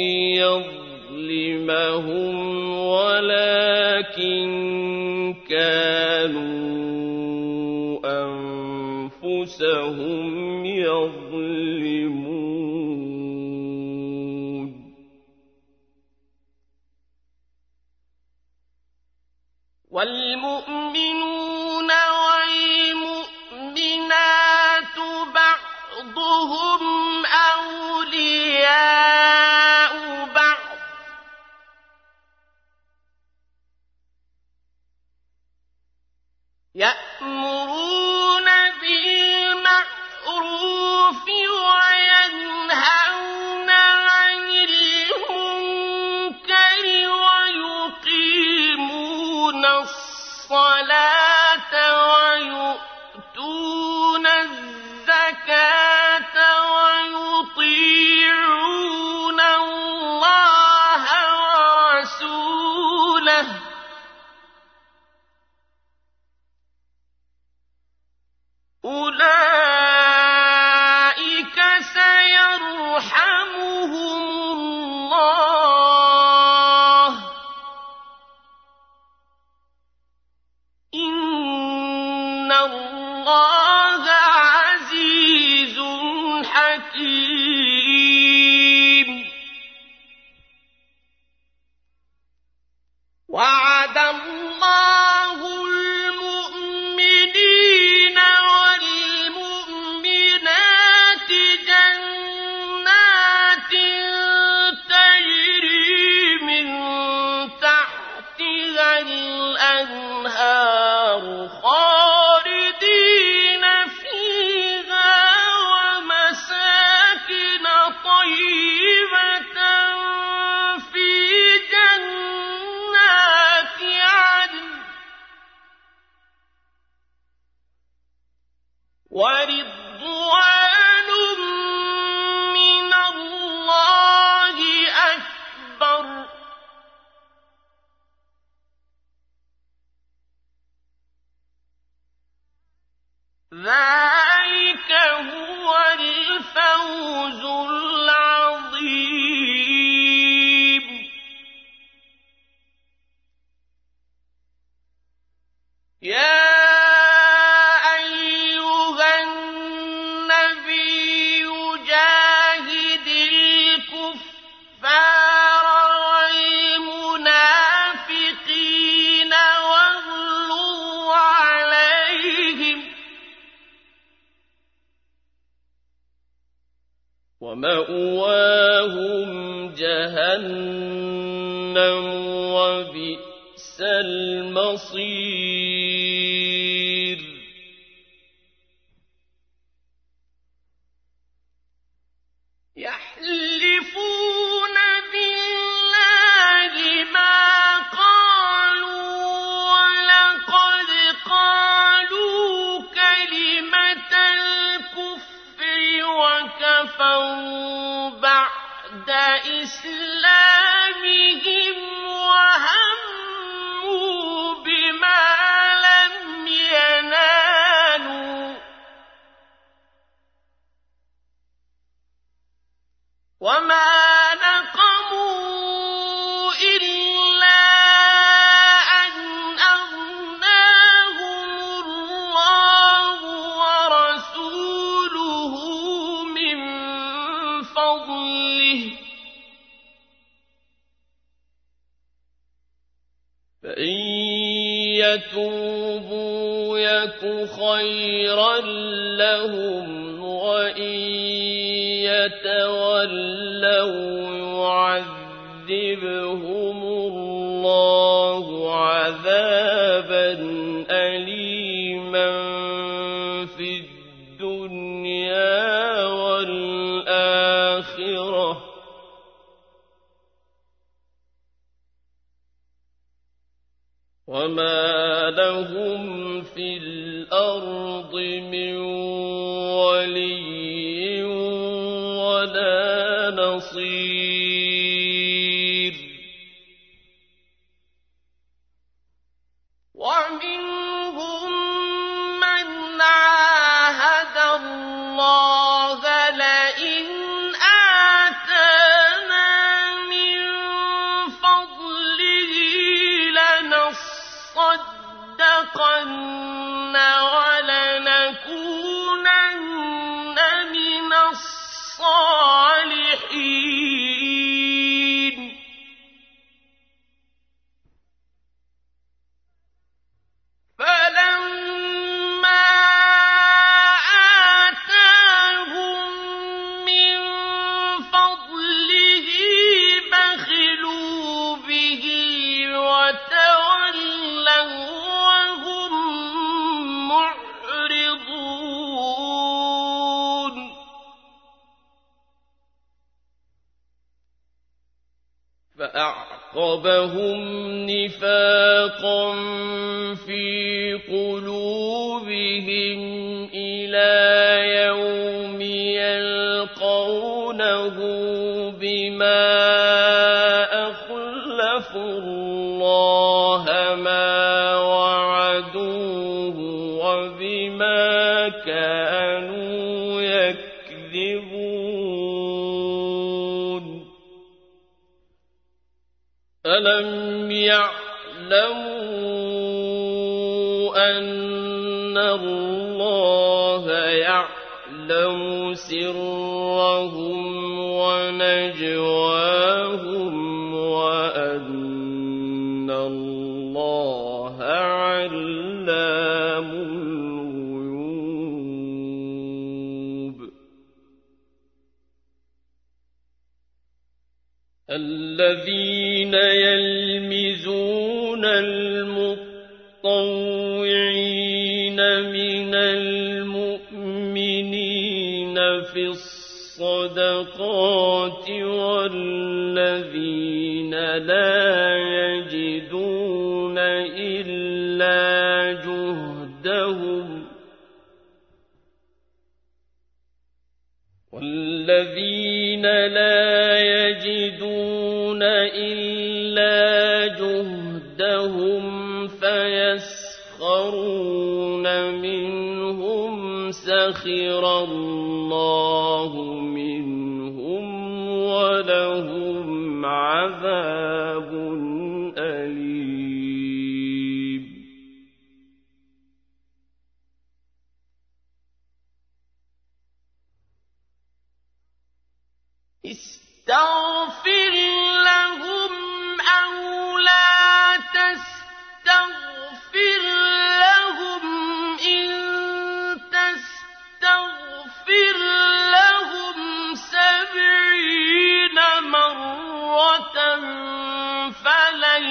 ليظلمهم ولكن كانوا أنفسهم يظلمون والمؤمنون والمؤمنات بعضهم أولياء بعض يأمرون بالمعروف وينهون اللَّهَ عَزِيزٌ حَكِيمٌ وَعَدَ اللَّهُ الْمُؤْمِنِينَ وَالْمُؤْمِنَاتِ جَنَّاتٍ تَجْرِي مِن تَحْتِهَا الْأَنْهَارُ خَالِدِينَ فِيهَا وَمَسَاكِنَ طَيِّبَةً فِي جَنَّاتِ عَدْنٍ وَرِضْوَانٌ مِّنَ اللَّهِ أَكْبَرُ ۚ ذَٰلِكَ هُوَ الْفَوْزُ الْعَظِيمُ يَا أَيُّهَا النَّبِيُّ جَاهِدِ الْكُفَّارَ وَالْمُنَافِقِينَ وَاغْلُظْ عَلَيْهِمْ ۚ وَمَأْوَاهُمْ جَهَنَّمُ وَبِئْسَ الْمَصِيرُ يَحْلِفُونَ بِاللَّهِ مَا قَالُوا وَلَقَدْ قَالُوا كَلِمَةَ الْكُفْرِ وَكَفَرُوا بَعْدَ إِسْلَامِهِمْ وَهَمُّوا بِمَا لَمْ يَنَالُوا ۚ وَمَا نَقَمُوا إِلَّا أَنْ أَغْنَاهُمُ اللَّهُ وَرَسُولُهُ مِن فَضْلِهِ ۚ فَإِن يَتُوبُوا يَكُ خَيْرًا لَّهُمْ وَإِن يَتَوَلَّوْا يُعَذِّبْهُمُ اللَّهُ عَذَابًا أَلِيمًا فِي الدُّنْيَا وَالْآخِرَةِ ۚ وَمَا لَهُمْ فِي الْأَرْضِ مِن وَلِيٍّ وَلَا نَصِيرٍ وَمِنْهُم مَّنْ عَاهَدَ اللَّهَ لَئِنْ آتَانَا مِن فَضْلِهِ لَنَصَّدَّقَنَّ وَلَنَكُونَنَّ مِنَ الصَّالِحِينَ فَلَمَّا آتَاهُم مِّن فَضْلِهِ بَخِلُوا بِهِ وَتَوَلَّوا وَّهُم مُّعْرِضُونَ فَأَعْقَبَهُمْ نِفَاقًا فِي قُلُوبِهِمْ إِلَىٰ يَوْمِ يَلْقَوْنَهُ بِمَا أَخْلَفُوا اللَّهَ مَا وَعَدُوهُ وَبِمَا كَانُوا يَكْذِبُونَ أَلَمْ يَعْلَمُوا أَنَّ اللَّهَ اللَّهَ يَعْلَمُ سِرَّهُمْ وَنَجْوَاهُمْ وَأَنَّ اللَّهَ عَلَّامُ الْغُيُوبِ الَّذِينَ يَلْمِزُونَ الْمُطَّوِّعِينَ مِنَ الْمُؤْمِنِينَ فِي الصَّدَقَاتِ وَالَّذِينَ لَا يَجِدُونَ إِلَّا جُهْدَهُمْ وَالَّذِينَ لَا يَجِدُونَ إِلَّا جُهْدَهُمْ فَيَسْخَرُونَ مِنْهُمْ سَخِرَ اللَّهُ مِنْهُمْ وَلَهُمْ عَذَابٌ أَلِيمٌ استغفر لهم أو لا تستغفر لهم إن تستغفر لهم سبعين مرة فلن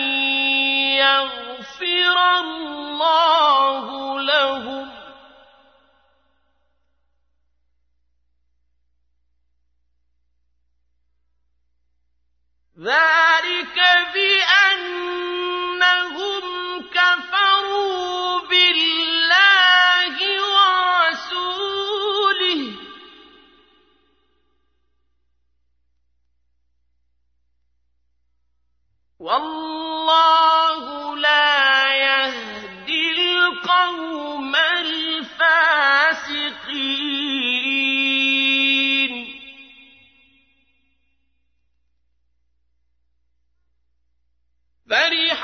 يغفر الله لهم ذلك بأنهم كفروا بالله ورسوله والله لا يهدي القوم الفاسقين فرح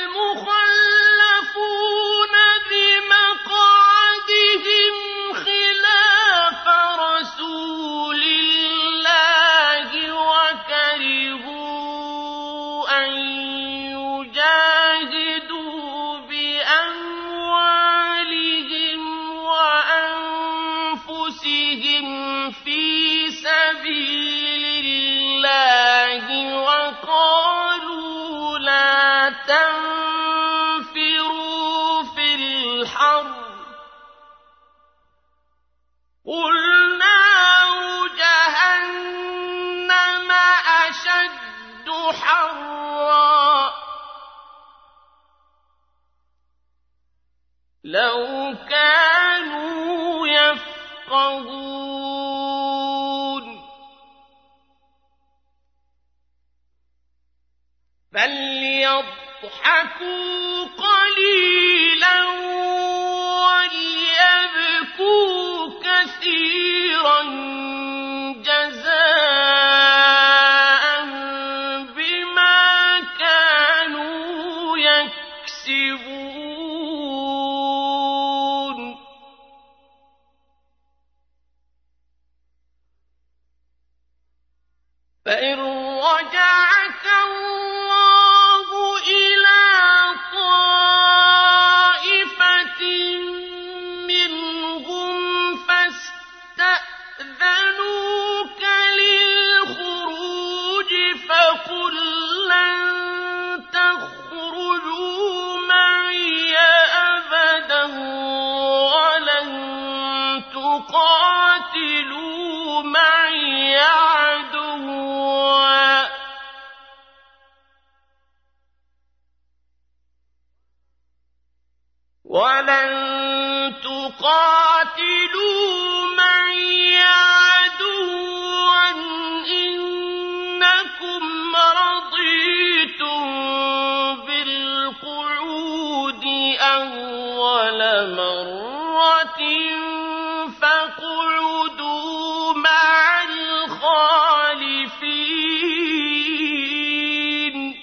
المخلفون بمقعدهم خلاف رسول الله وكرهوا أن يجاهدوا بأموالهم وأنفسهم في سبيل الله وقالوا لا تنفروا في الحر قل نار جهنم أشد حرا لو كانوا يفقهون فليضحكوا قليلا وليبكوا كثيرا جزاء بما كانوا يكسبون فإن رجعك الله إلى طائفة منهم فاستأذنوك للخروج فقل لن تخرجوا معي أبدا ولن تقاتلوا معي عدوا ولن تقاتلوا معي عدوا إنكم رضيتم بالقعود أول مرة فاقعدوا مع الخالفين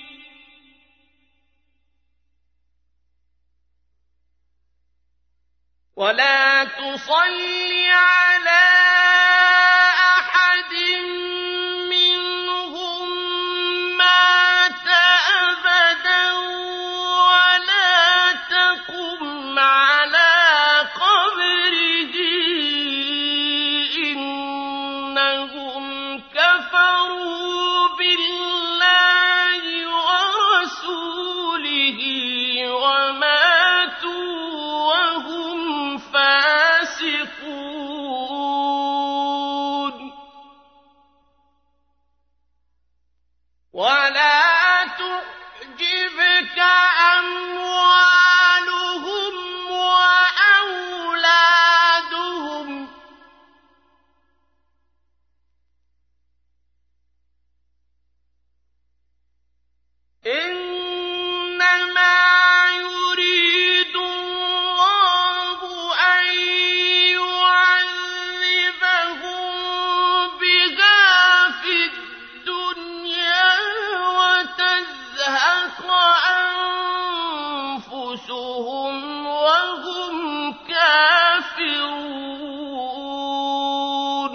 ولا تصاحبوا تصل على أحد منهم مات أبدا ولا تقم على قبره إنهم كفروا بالله ورسوله وماتوا وهم فاسقون ولا تعجبك أموالهم وأولادهم إنما يريد الله أن يعذبهم بها في الدنيا وتزهق أنفسهم وهم كافرون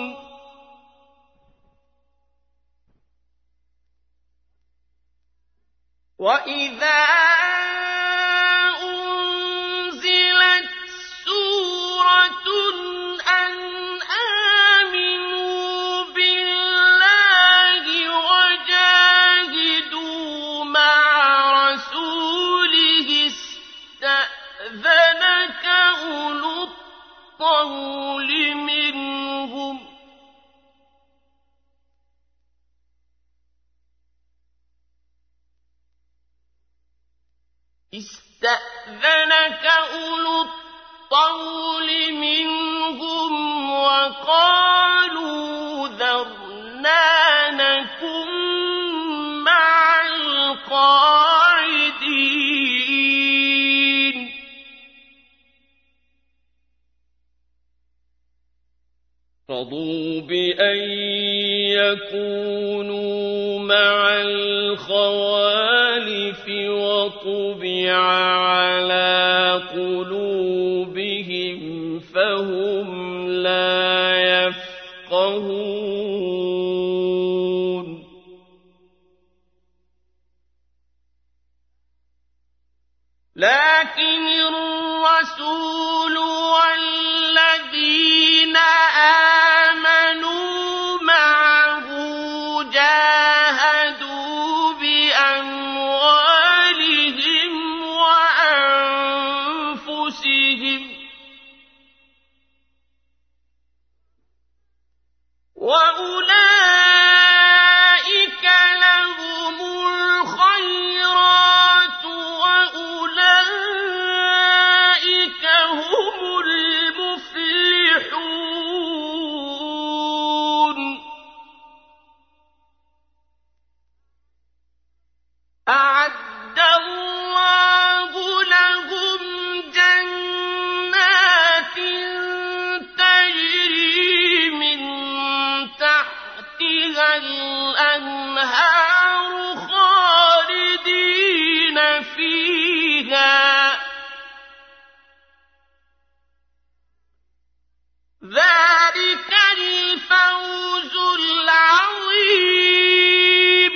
وإذا أنزلت سورة أن آمنوا بالله وجاهدوا مع رسوله استأذنك أولو الطول منهم استأذنك أولو الطول منهم وقالوا ذرنا نكن مع القاعدين رضوا بأن يكونوا مع الخوالف وطبع على قلوبهم فهم لا يفقهون لكن الرسول والذين آمنوا معه جاهدوا بأموالهم وأنفسهم وأولئك لهم الخيرات وأولئك هم المفلحون أعد الله لهم جنات تجري من تحتها الأنهار خالدين فيها ذلك الفوز العظيم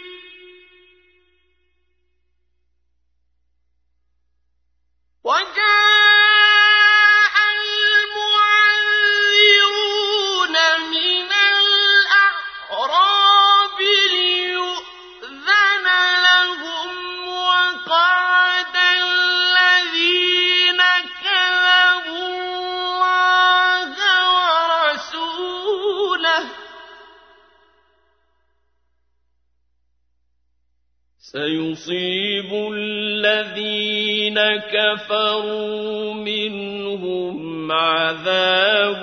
وجاء المعذرون من الأعراب ليؤذن لهم وقعد الذين كذبوا الله ورسوله سيصيب الذين كفروا منهم عذاب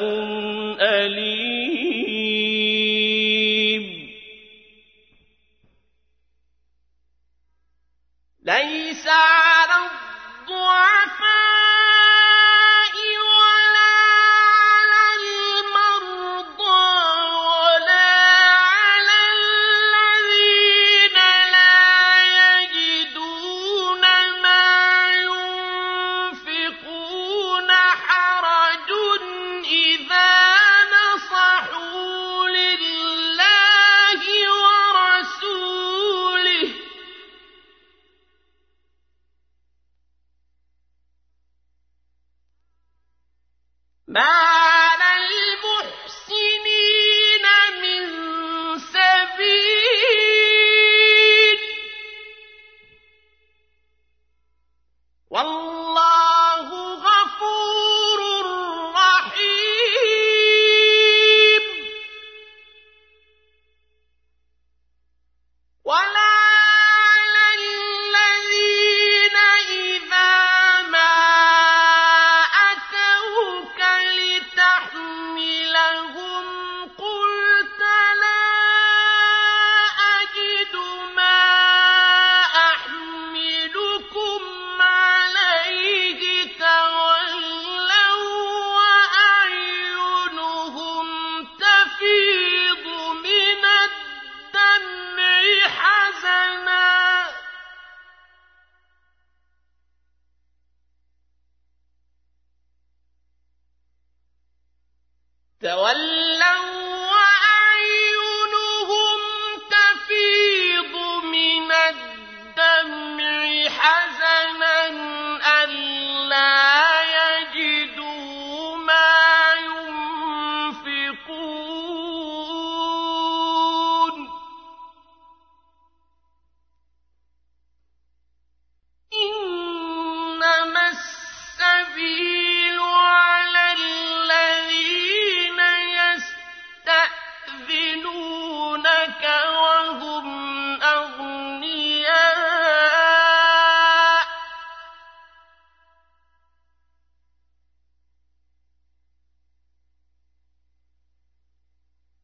أليم ليس على الضعفاء ولا على المرضى ولا على الذين لا يجدون ما ينفقون حرج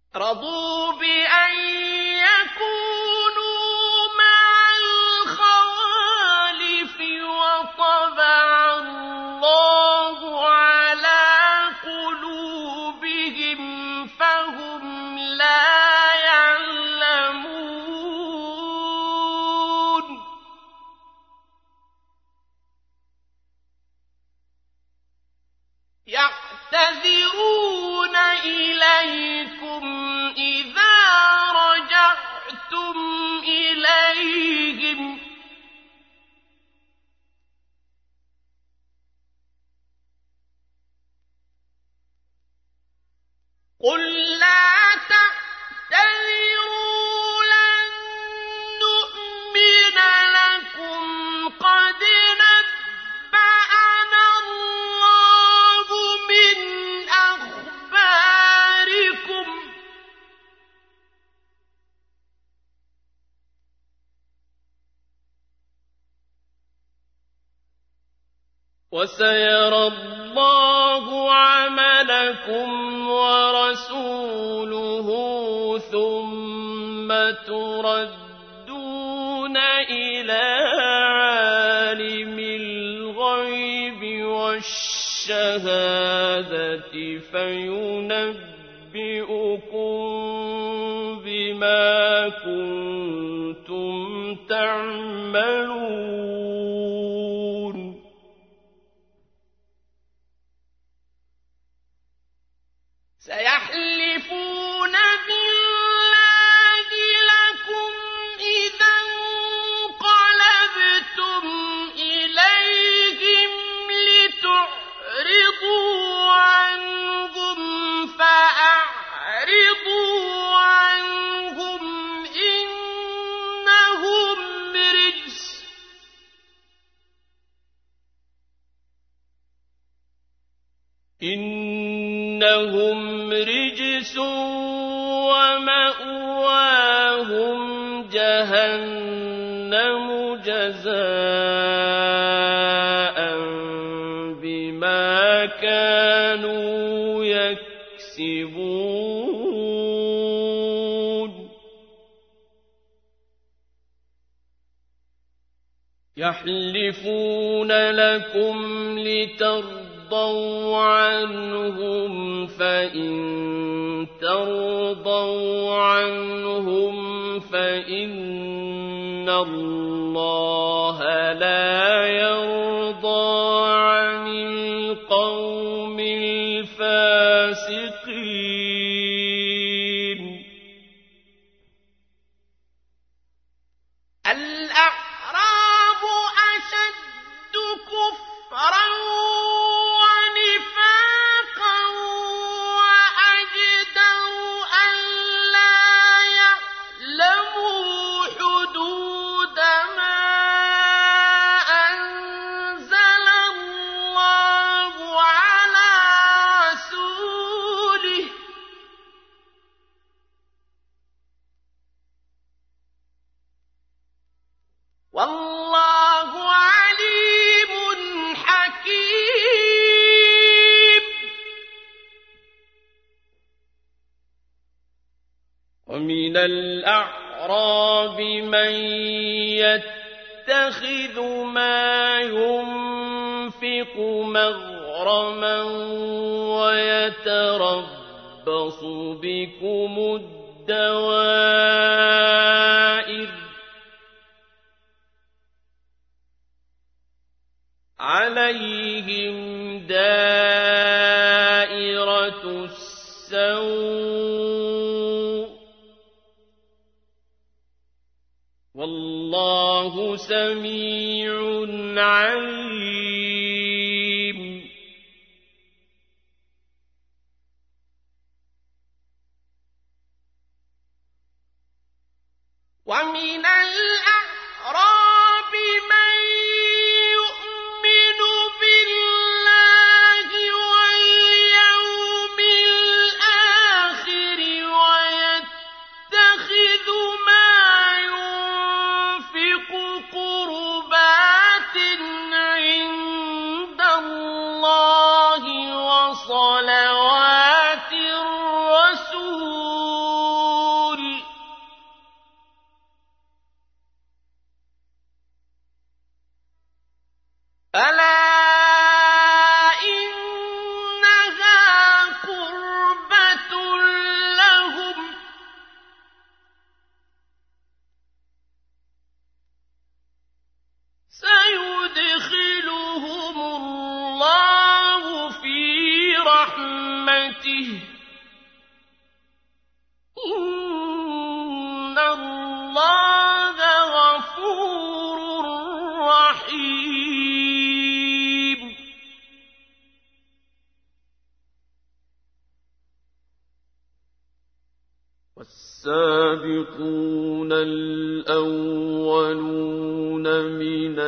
رضوا بأن يكونوا مع الخوالف وطبع الله على قلوبهم فهم لا يعلمون يعتذرون إليكم إذا رجعتم إليهم قل لا تعتذروا لن نؤمن لكم قد نبأنا الله من أخباركم وسيرى الله عملكم ورسوله ثم تردون إلى عالم الغيب والشهادة فينبئكم بما كنتم تعملون سيحلفون بالله لكم إذا انقلبتم إليهم لتعرضوا عنهم فأعرضوا عنهم إنهم رجس إنهم رجس ومأواهم جهنم جزاء بما كانوا يكسبون يحلفون لكم لترضوا ترضوا عنهم فإن ترضوا عنهم فإن الله لا يرضى عن القوم الفاسقين الأعراب أشد كفرا والله عليم حكيم ومن الأعراب من يتخذ ما ينفق مغرما ويتربص بكم الدوائر عليهم دائرة السوء والله سميع عليم ومن الأعراب من يؤمن بالله واليوم الآخر ويتخذ ما ينفق قربات عند الله وصلوات الرسول رحمته إن الله غفور رحيم والسابقون الأولون من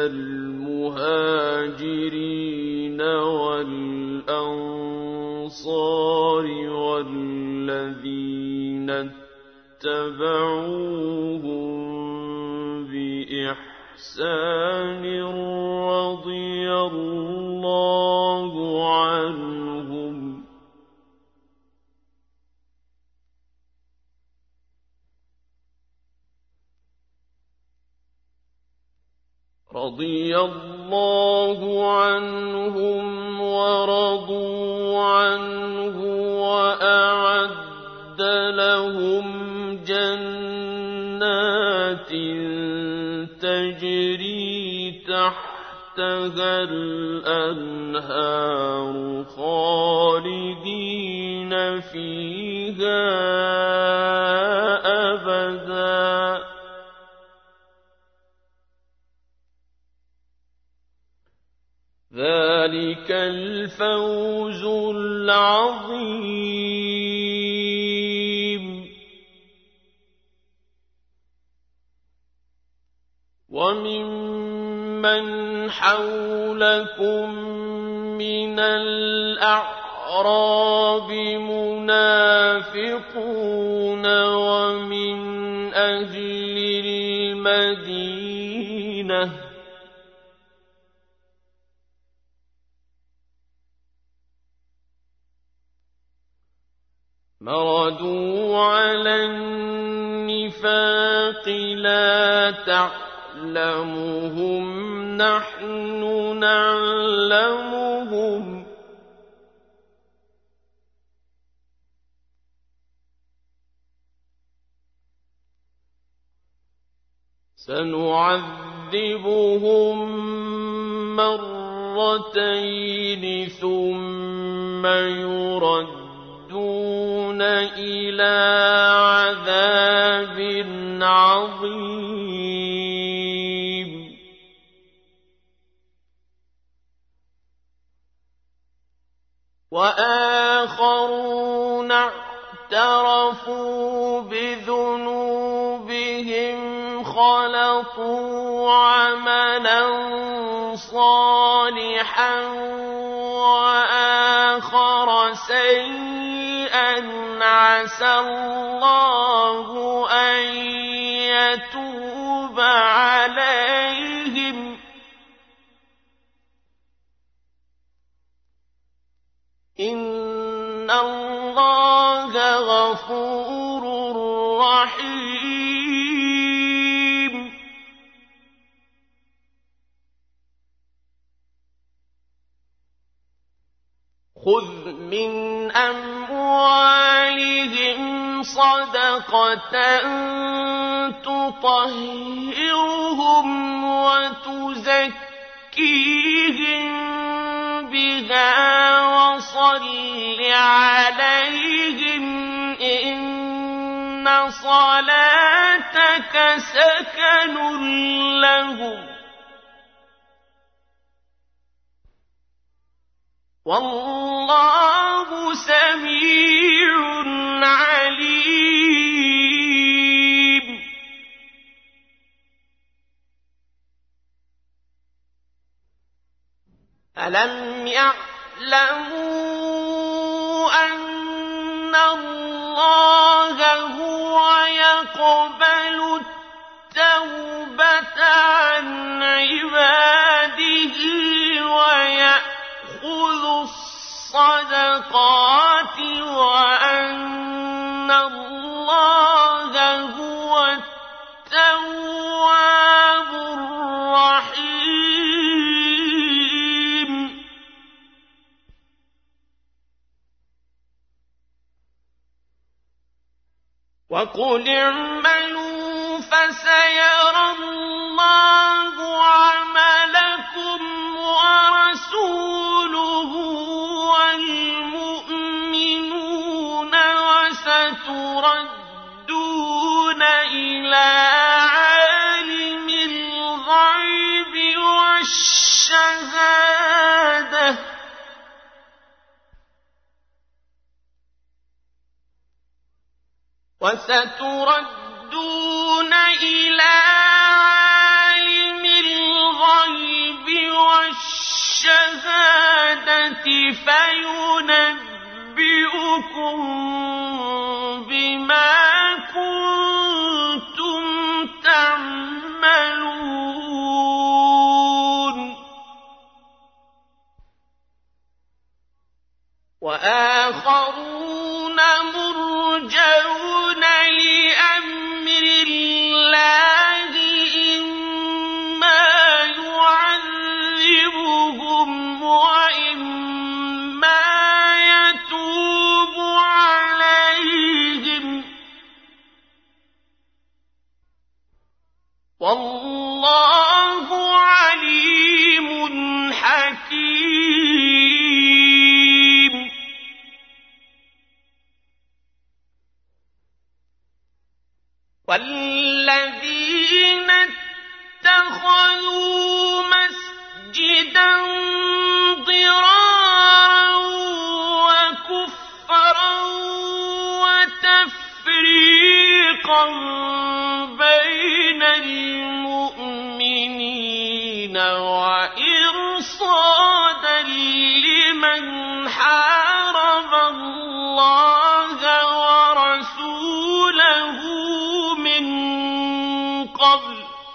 المهاجرين والأنصار والذين اتبعوهم بإحسان رضي الله عنهم رضي الله عنهم ورضوا عنه وأعد لهم جنات تجري تحتها الأنهار خالدين فيها أبدا ذلك الفوز العظيم وممن حولكم من الأعراب منافقون ومن أهل المدينة مردوا على النفاق لا تعلمهم نحن نعلمهم سنعذبهم مرتين ثم يرد دون إلى عذاب عظيم وآخرون اعترفوا بذنوبهم خلطوا عملا صالحا وآخر سيئا عسى الله أن يتوب عليهم إن الله غفور رحيم خذ من أموالهم صدقة تطهرهم وتزكيهم بها وصل عليهم إن صلاتك سكن لهم والله سميع عليم ألم يعلموا أن الله هو يقبل التوبة عن عباده ويأخذ الصدقات وأن الله هو التواب الرحيم وقل اعملوا فسيرى الله عملكم ورسوله والمؤمنون وَسَتُرَدُّونَ إِلَىٰ عَالِمِ الْغَيْبِ وَالشَّهَادَةِ وَسَتُرَدُّونَ إِلَىٰ عَالِمِ الْغَيْبِ وَالشَّهَادَةِ فَيُنَبِّئُكُم بِمَا كُنتُمْ تَعْمَلُونَ وَآخَرُونَ مُرْجَوْنَ لِأَمْرِ اللَّهِ إِمَّا يُعَذِّبُهُمْ وَإِمَّا يَتُوبُ عَلَيْهِمْ ۗ وَاللَّهُ عَلِيمٌ حَكِيمٌ. وَالَّذِينَ اتَّخَذُوا مَسْجِدًا ضِرَارًا وَكُفْرًا وَتَفْرِيقًا بَيْنَ الْمُؤْمِنِينَ وَإِرْصَادًا لِّمَنْ حَارَبَ اللَّهَ وَرَسُولَهُ مِن قَبْلُ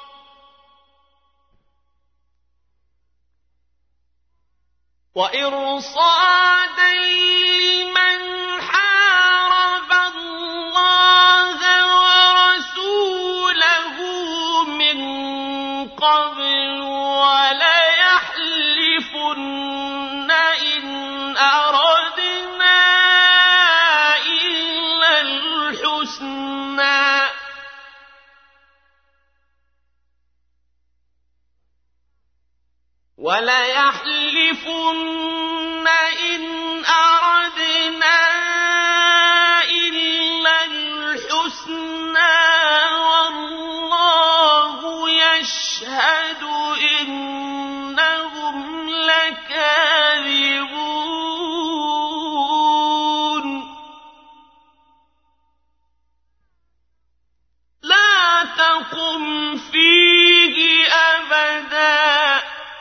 وَإِرْصَادًا لِّمَنْ حَارَبَ اللَّهَ وَرَسُولَهُ مِن قَبْلُ وَلَيَحْلِفُنَّ إِنْ أَرَدْنَا إِلَّا الْحُسْنَىٰ وَلَيَحْلِفُنَّ إِنْ أَرَدْنَا إِلَّا الْحُسْنَىٰ وَاللَّهُ يَشْهَدُ إِنَّهُمْ لَكَاذِبُونَ لَا تَقُمْ فِيهِ أَبَدًا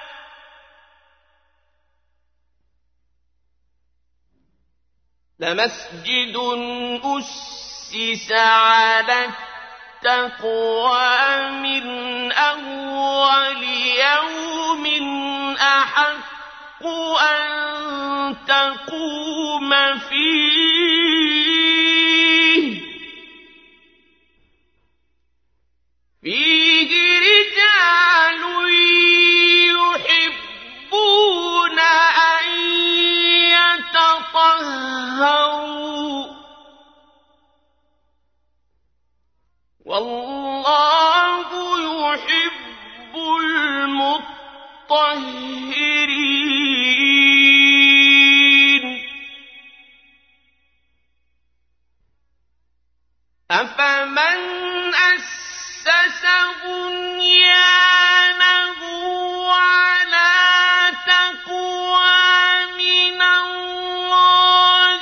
لَمَسْجِدٌ أُسِّسَ عَلَى التَّقْوَىٰ مِنْ أَوَّلِ يَوْمٍ أَحَقُّ أَن تَقُومَ فِيهِ فِيهِ رِجَالٌ يُحِبُّونَ أَن يَتَطَهَّرُوا ۚ وَاللَّهُ يُحِبُّ الْمُطَهِّرِينَ. أَفَمَنْ أَسَّسَ بُنْيَانَهُ عَلَىٰ تَقْوَىٰ مِنَ اللَّهِ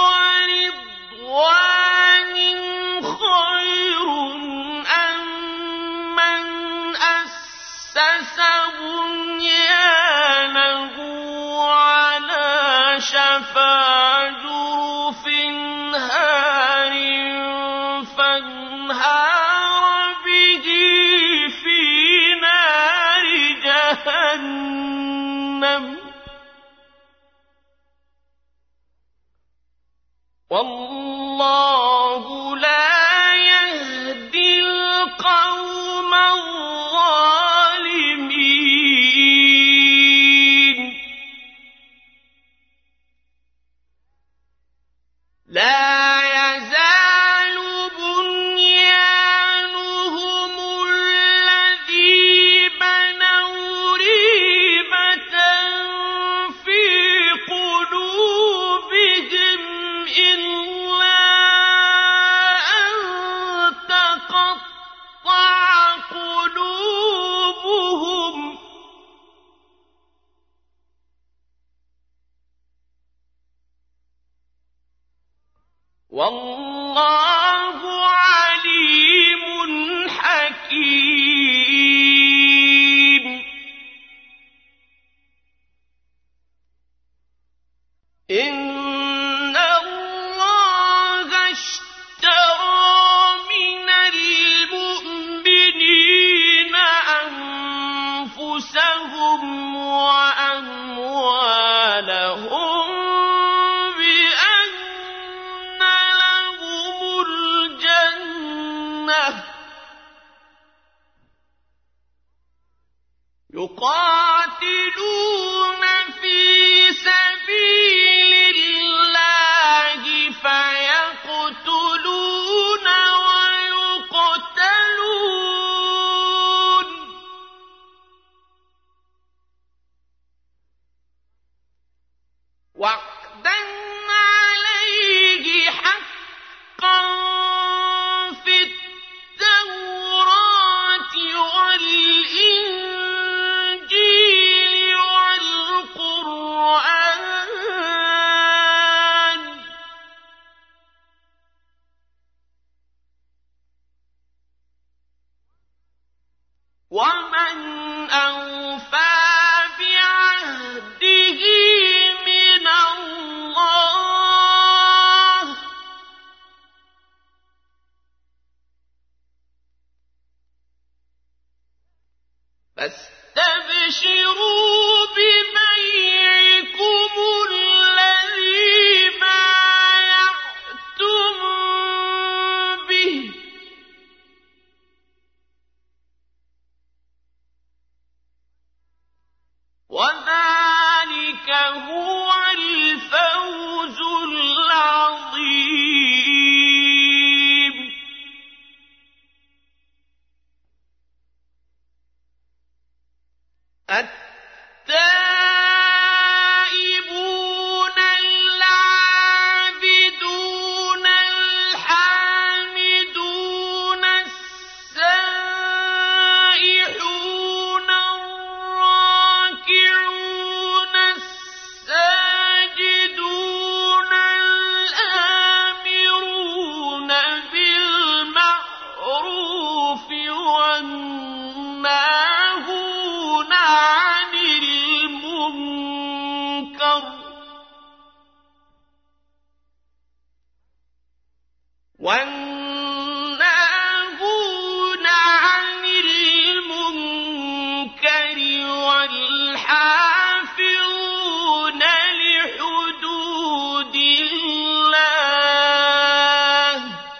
وَرِضْوَانٍ خَيْرٌ أَم مَّنْ أَسَّسَ بُنْيَانَهُ عَلَىٰ شَفَا جُرُفٍ هَارٍ فَانْهَارَ بِهِ فِي نَارِ جَهَنَّمَ ۗ وَاللَّهُ لَا يَهْدِي الْقَوْمَ الظَّالِمِينَ. لَا يَزَالُ بُنْيَانُهُمُ الَّذِي بَنَوْا رِيبَةً فِي قُلُوبِهِمْ إِلَّا والله عليم حكيم إن الله اشترى من المؤمنين أنفسهم وأموالهم بأن لهم الجنة يقاتلون في سبيل الله فيقتلون ويقتلون وعدا عليه حقا في التوراة والإنجيل والقرآن ومن أوفى بعهده من الله فاستبشروا ببيعكم الذي بايعتم به وذلك هو الفوز العظيم التائبون العابدون الحامدون السائحون الراكعون الساجدون الآمرون بالمعروف والناهون عن المنكر والناهون عن المنكر والحافظون لحدود الله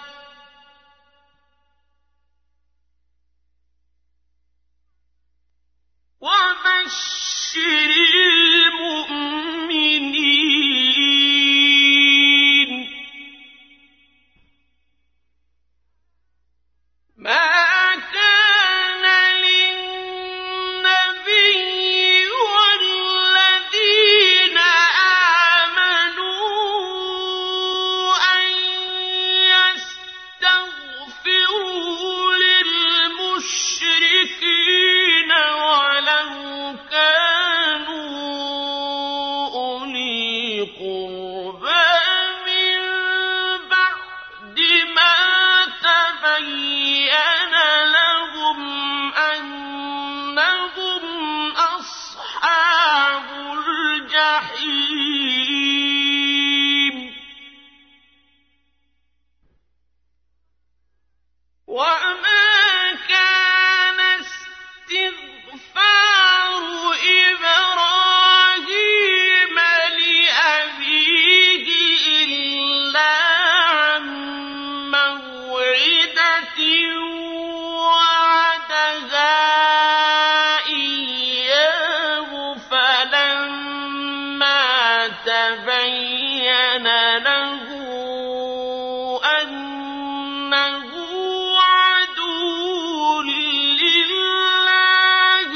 وبشر المؤمنين ما كان للنبي والذين آمنوا أن يستغفروا للمشركين ولو كانوا أولي قربى من بعد ما تبين لهم أنهم أصحاب الجحيم وما كان استغفار إبراهيم لأبيه إلا عن موعدة وعدها إياه فلما تبين له أنه عدو لله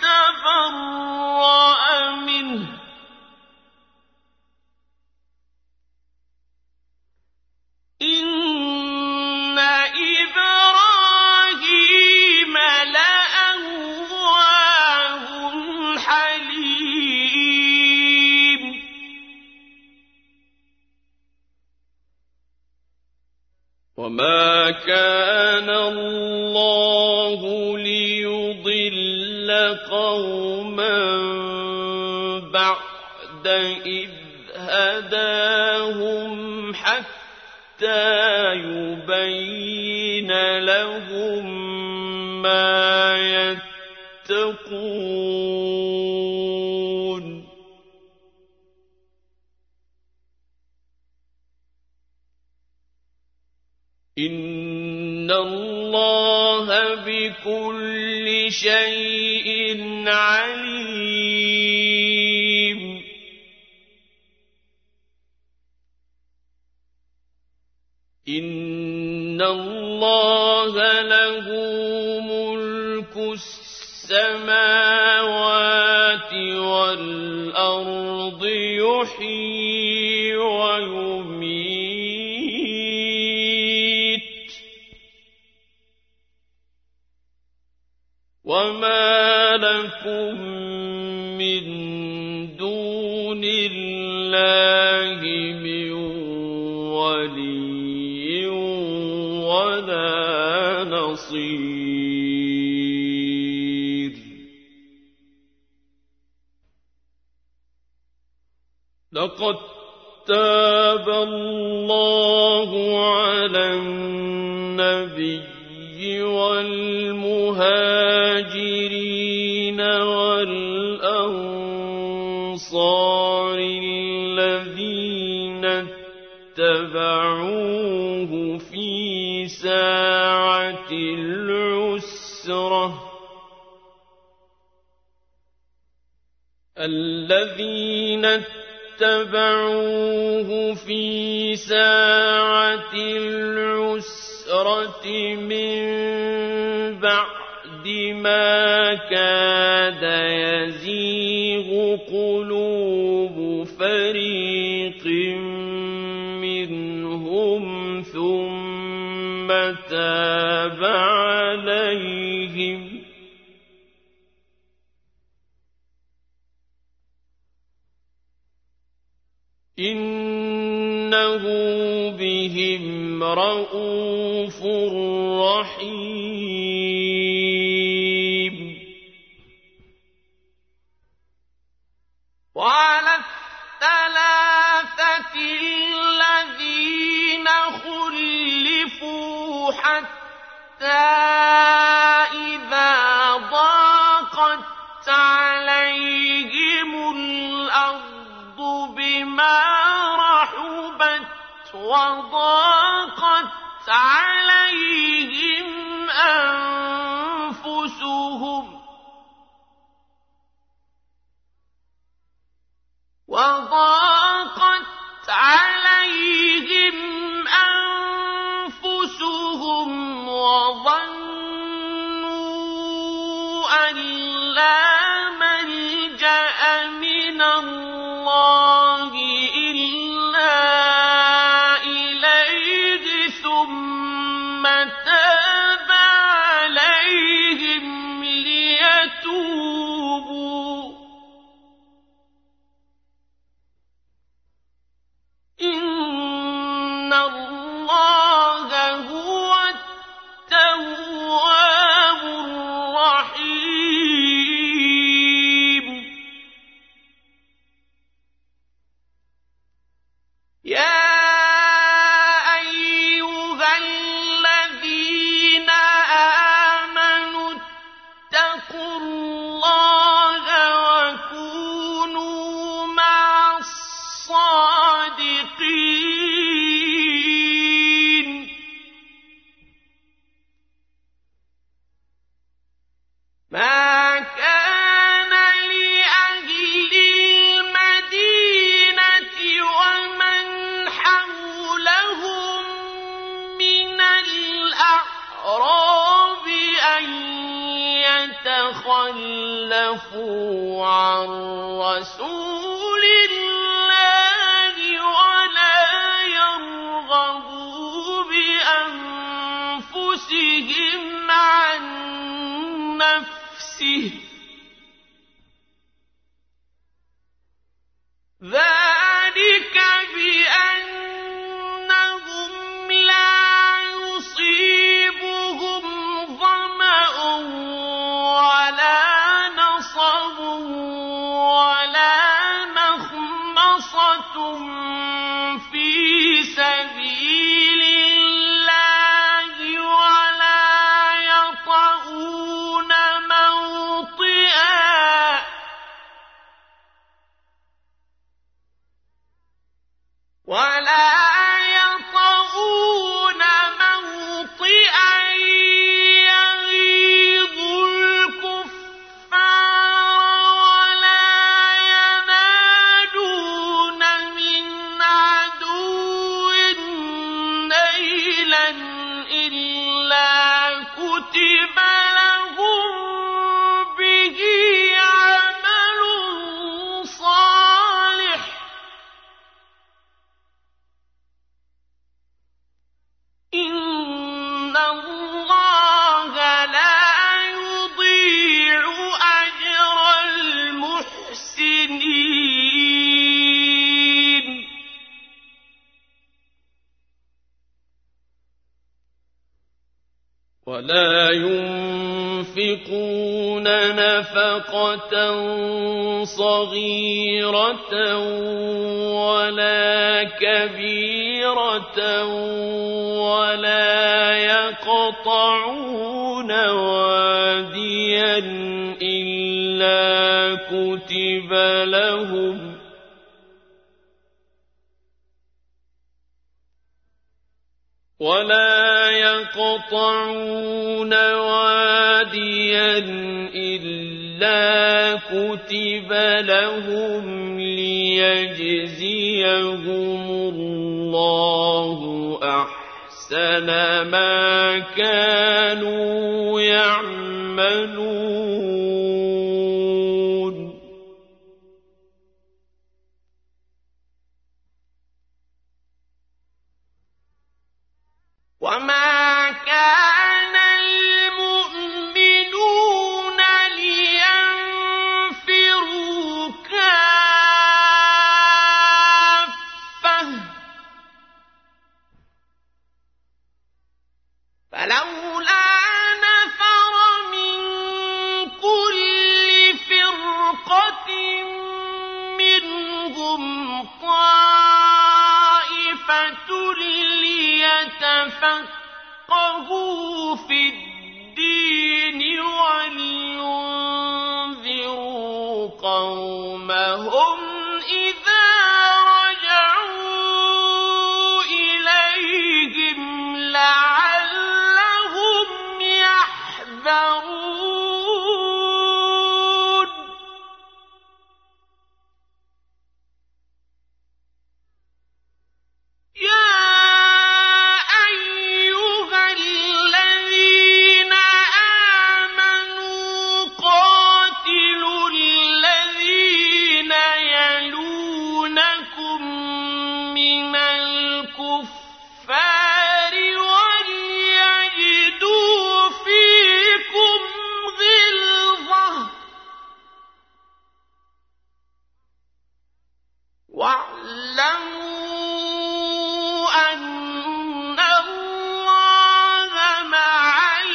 تبرأ منه إن إبراهيم لأواه حليم وما كان الله ليضل قوما بعد إذ هداهم حتى يبين لهم ما يتقون إن الله بكل شيء عليم إن الله له ملك السماوات والأرض يحيي ويميت وما لكم من دون الله من ولي ولا نصير لقد تاب الله على النبي والمهاجرين والأنصار الذين اتبعوه في ساعة العسرة الذين اتبعوه في ساعة العسرة من بعد ما كاد يزيغ قلوب فريق منهم ثم تاب عليهم إنه بهم رءوف رحيم وعلى الثلاثة الذين خلفوا حتى إذا ضاقت عليهم الأرض بما رحبت وضاقت عليهم أنفسهم وضاقت عليهم أنفسهم وظنوا أن لا ملجأ من الله إلا إليه ثم تاب عليهم ليتوبوا إن الله هو التواب الرحيم يا أيها الذين آمنوا اتقوا الله وكونوا مع الصادقين ما كان لأهل المدينة ومن حولهم من الأعراب أن يتخلفوا عن رسول الله ولا يرغبوا بأنفسهم عن نفسه ذلك بأنهم لا كُتِبَ لَهُم بِهِ عَمَلٌ صَالِحٌ إِنَّ اللَّهَ لَا يُضِيعُ أَجْرَ الْمُحْسِنِينَ وَلَا يُنفِقُونَ نَفَقَةً صَغِيرَةً وَلَا كَبِيرَةً وَلَا يَقْطَعُونَ وَادِيًا إِلَّا كُتِبَ لَهُمْ وَلَا يَقْطَعُونَ وَادِيًا إِلَّا كُتِبَ لَهُمْ لِيَجْزِيَهُمُ اللَّهُ أَحْسَنَ مَا كَانُوا يَعْمَلُونَ وَمَا كَانَ الْمُؤْمِنُونَ لِيَنفِرُوا كَافَّةً فَلَوْلَا نَفَرَ مِن كُلِّ فِرْقَةٍ مِّنْهُمْ طَائِفَةٌ لِيَتَفَقَّهُوا فِي الدِّينِ وَلِيُنذِرُوا قَوْمَهُمْ إِذَا رَجَعُوا إِلَيْهِمْ لَعَلَّهُمْ يَحْذَرُونَ يَا أَيُّهَا الَّذِينَ آمَنُوا قَاتِلُوا الَّذِينَ يَلُونَكُم مِّنَ الْكُفَّارِ وَلْيَجِدُوا فِيكُمْ غِلْظَةً ۚ وَاعْلَمُوا أَنَّ اللَّهَ مَعَ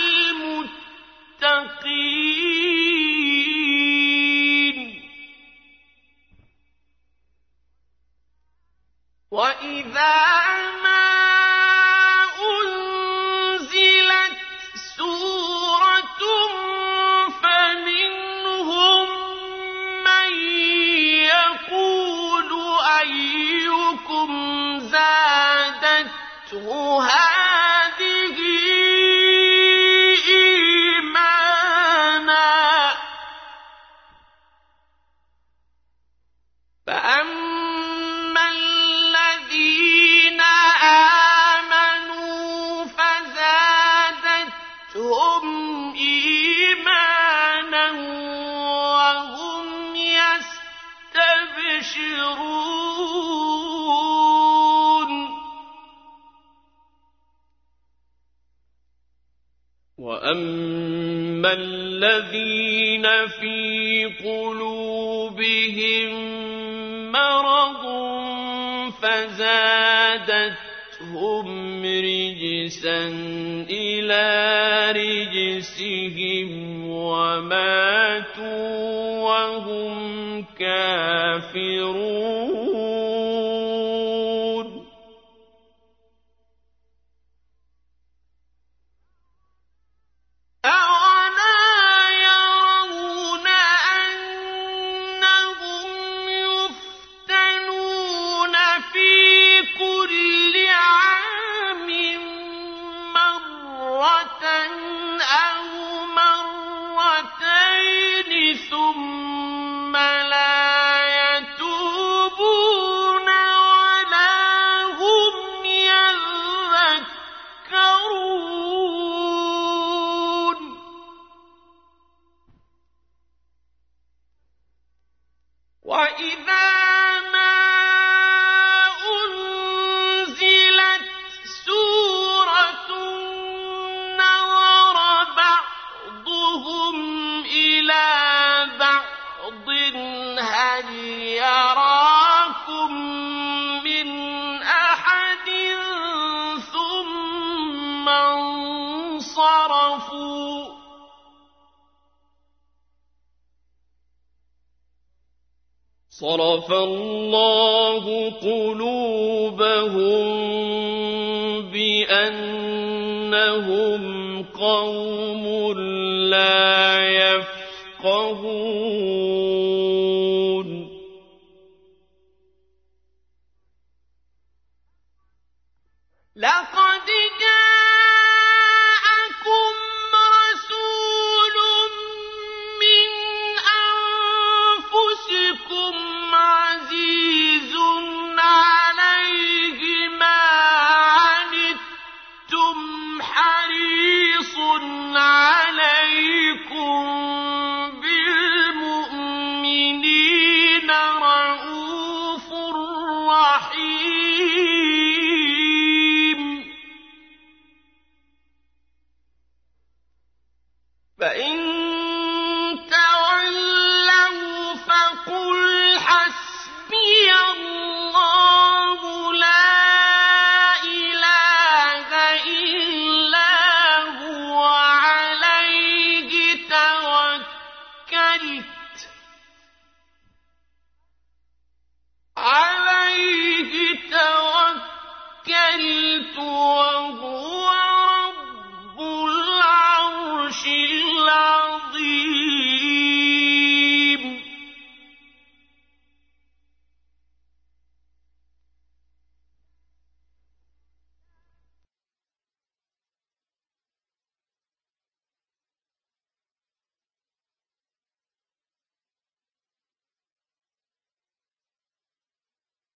الْمُتَّقِينَ وَإِذَا مَا أُنزِلَتْ سُورَةٌ فَمِنْهُم مَّن يَقُولُ أَيُّكُمْ زَادَتْهُ هَٰذِهِ إِيمَانًا ۚ فَأَمَّا الَّذِينَ آمَنُوا فَزَادَتْهُمْ إِيمَانًا وَهُمْ يَسْتَبْشِرُونَ وَأَمَّا الَّذِينَ فِي قُلُوبِهِم مَّرَضٌ فَزَادَتْهُمْ رِجْسًا إِلَىٰ رِجْسِهِمْ وَمَاتُوا وَهُمْ كَافِرُونَ أَوَلَا يَرَوْنَ أَنَّهُمْ يُفْتَنُونَ فِي كُلِّ عَامٍ مَّرَّةً أَوْ مَرَّتَيْنِ ثُمَّ لَا يَتُوبُونَ صرف الله قلوبهم بأنهم قوم لا يفقهون لقد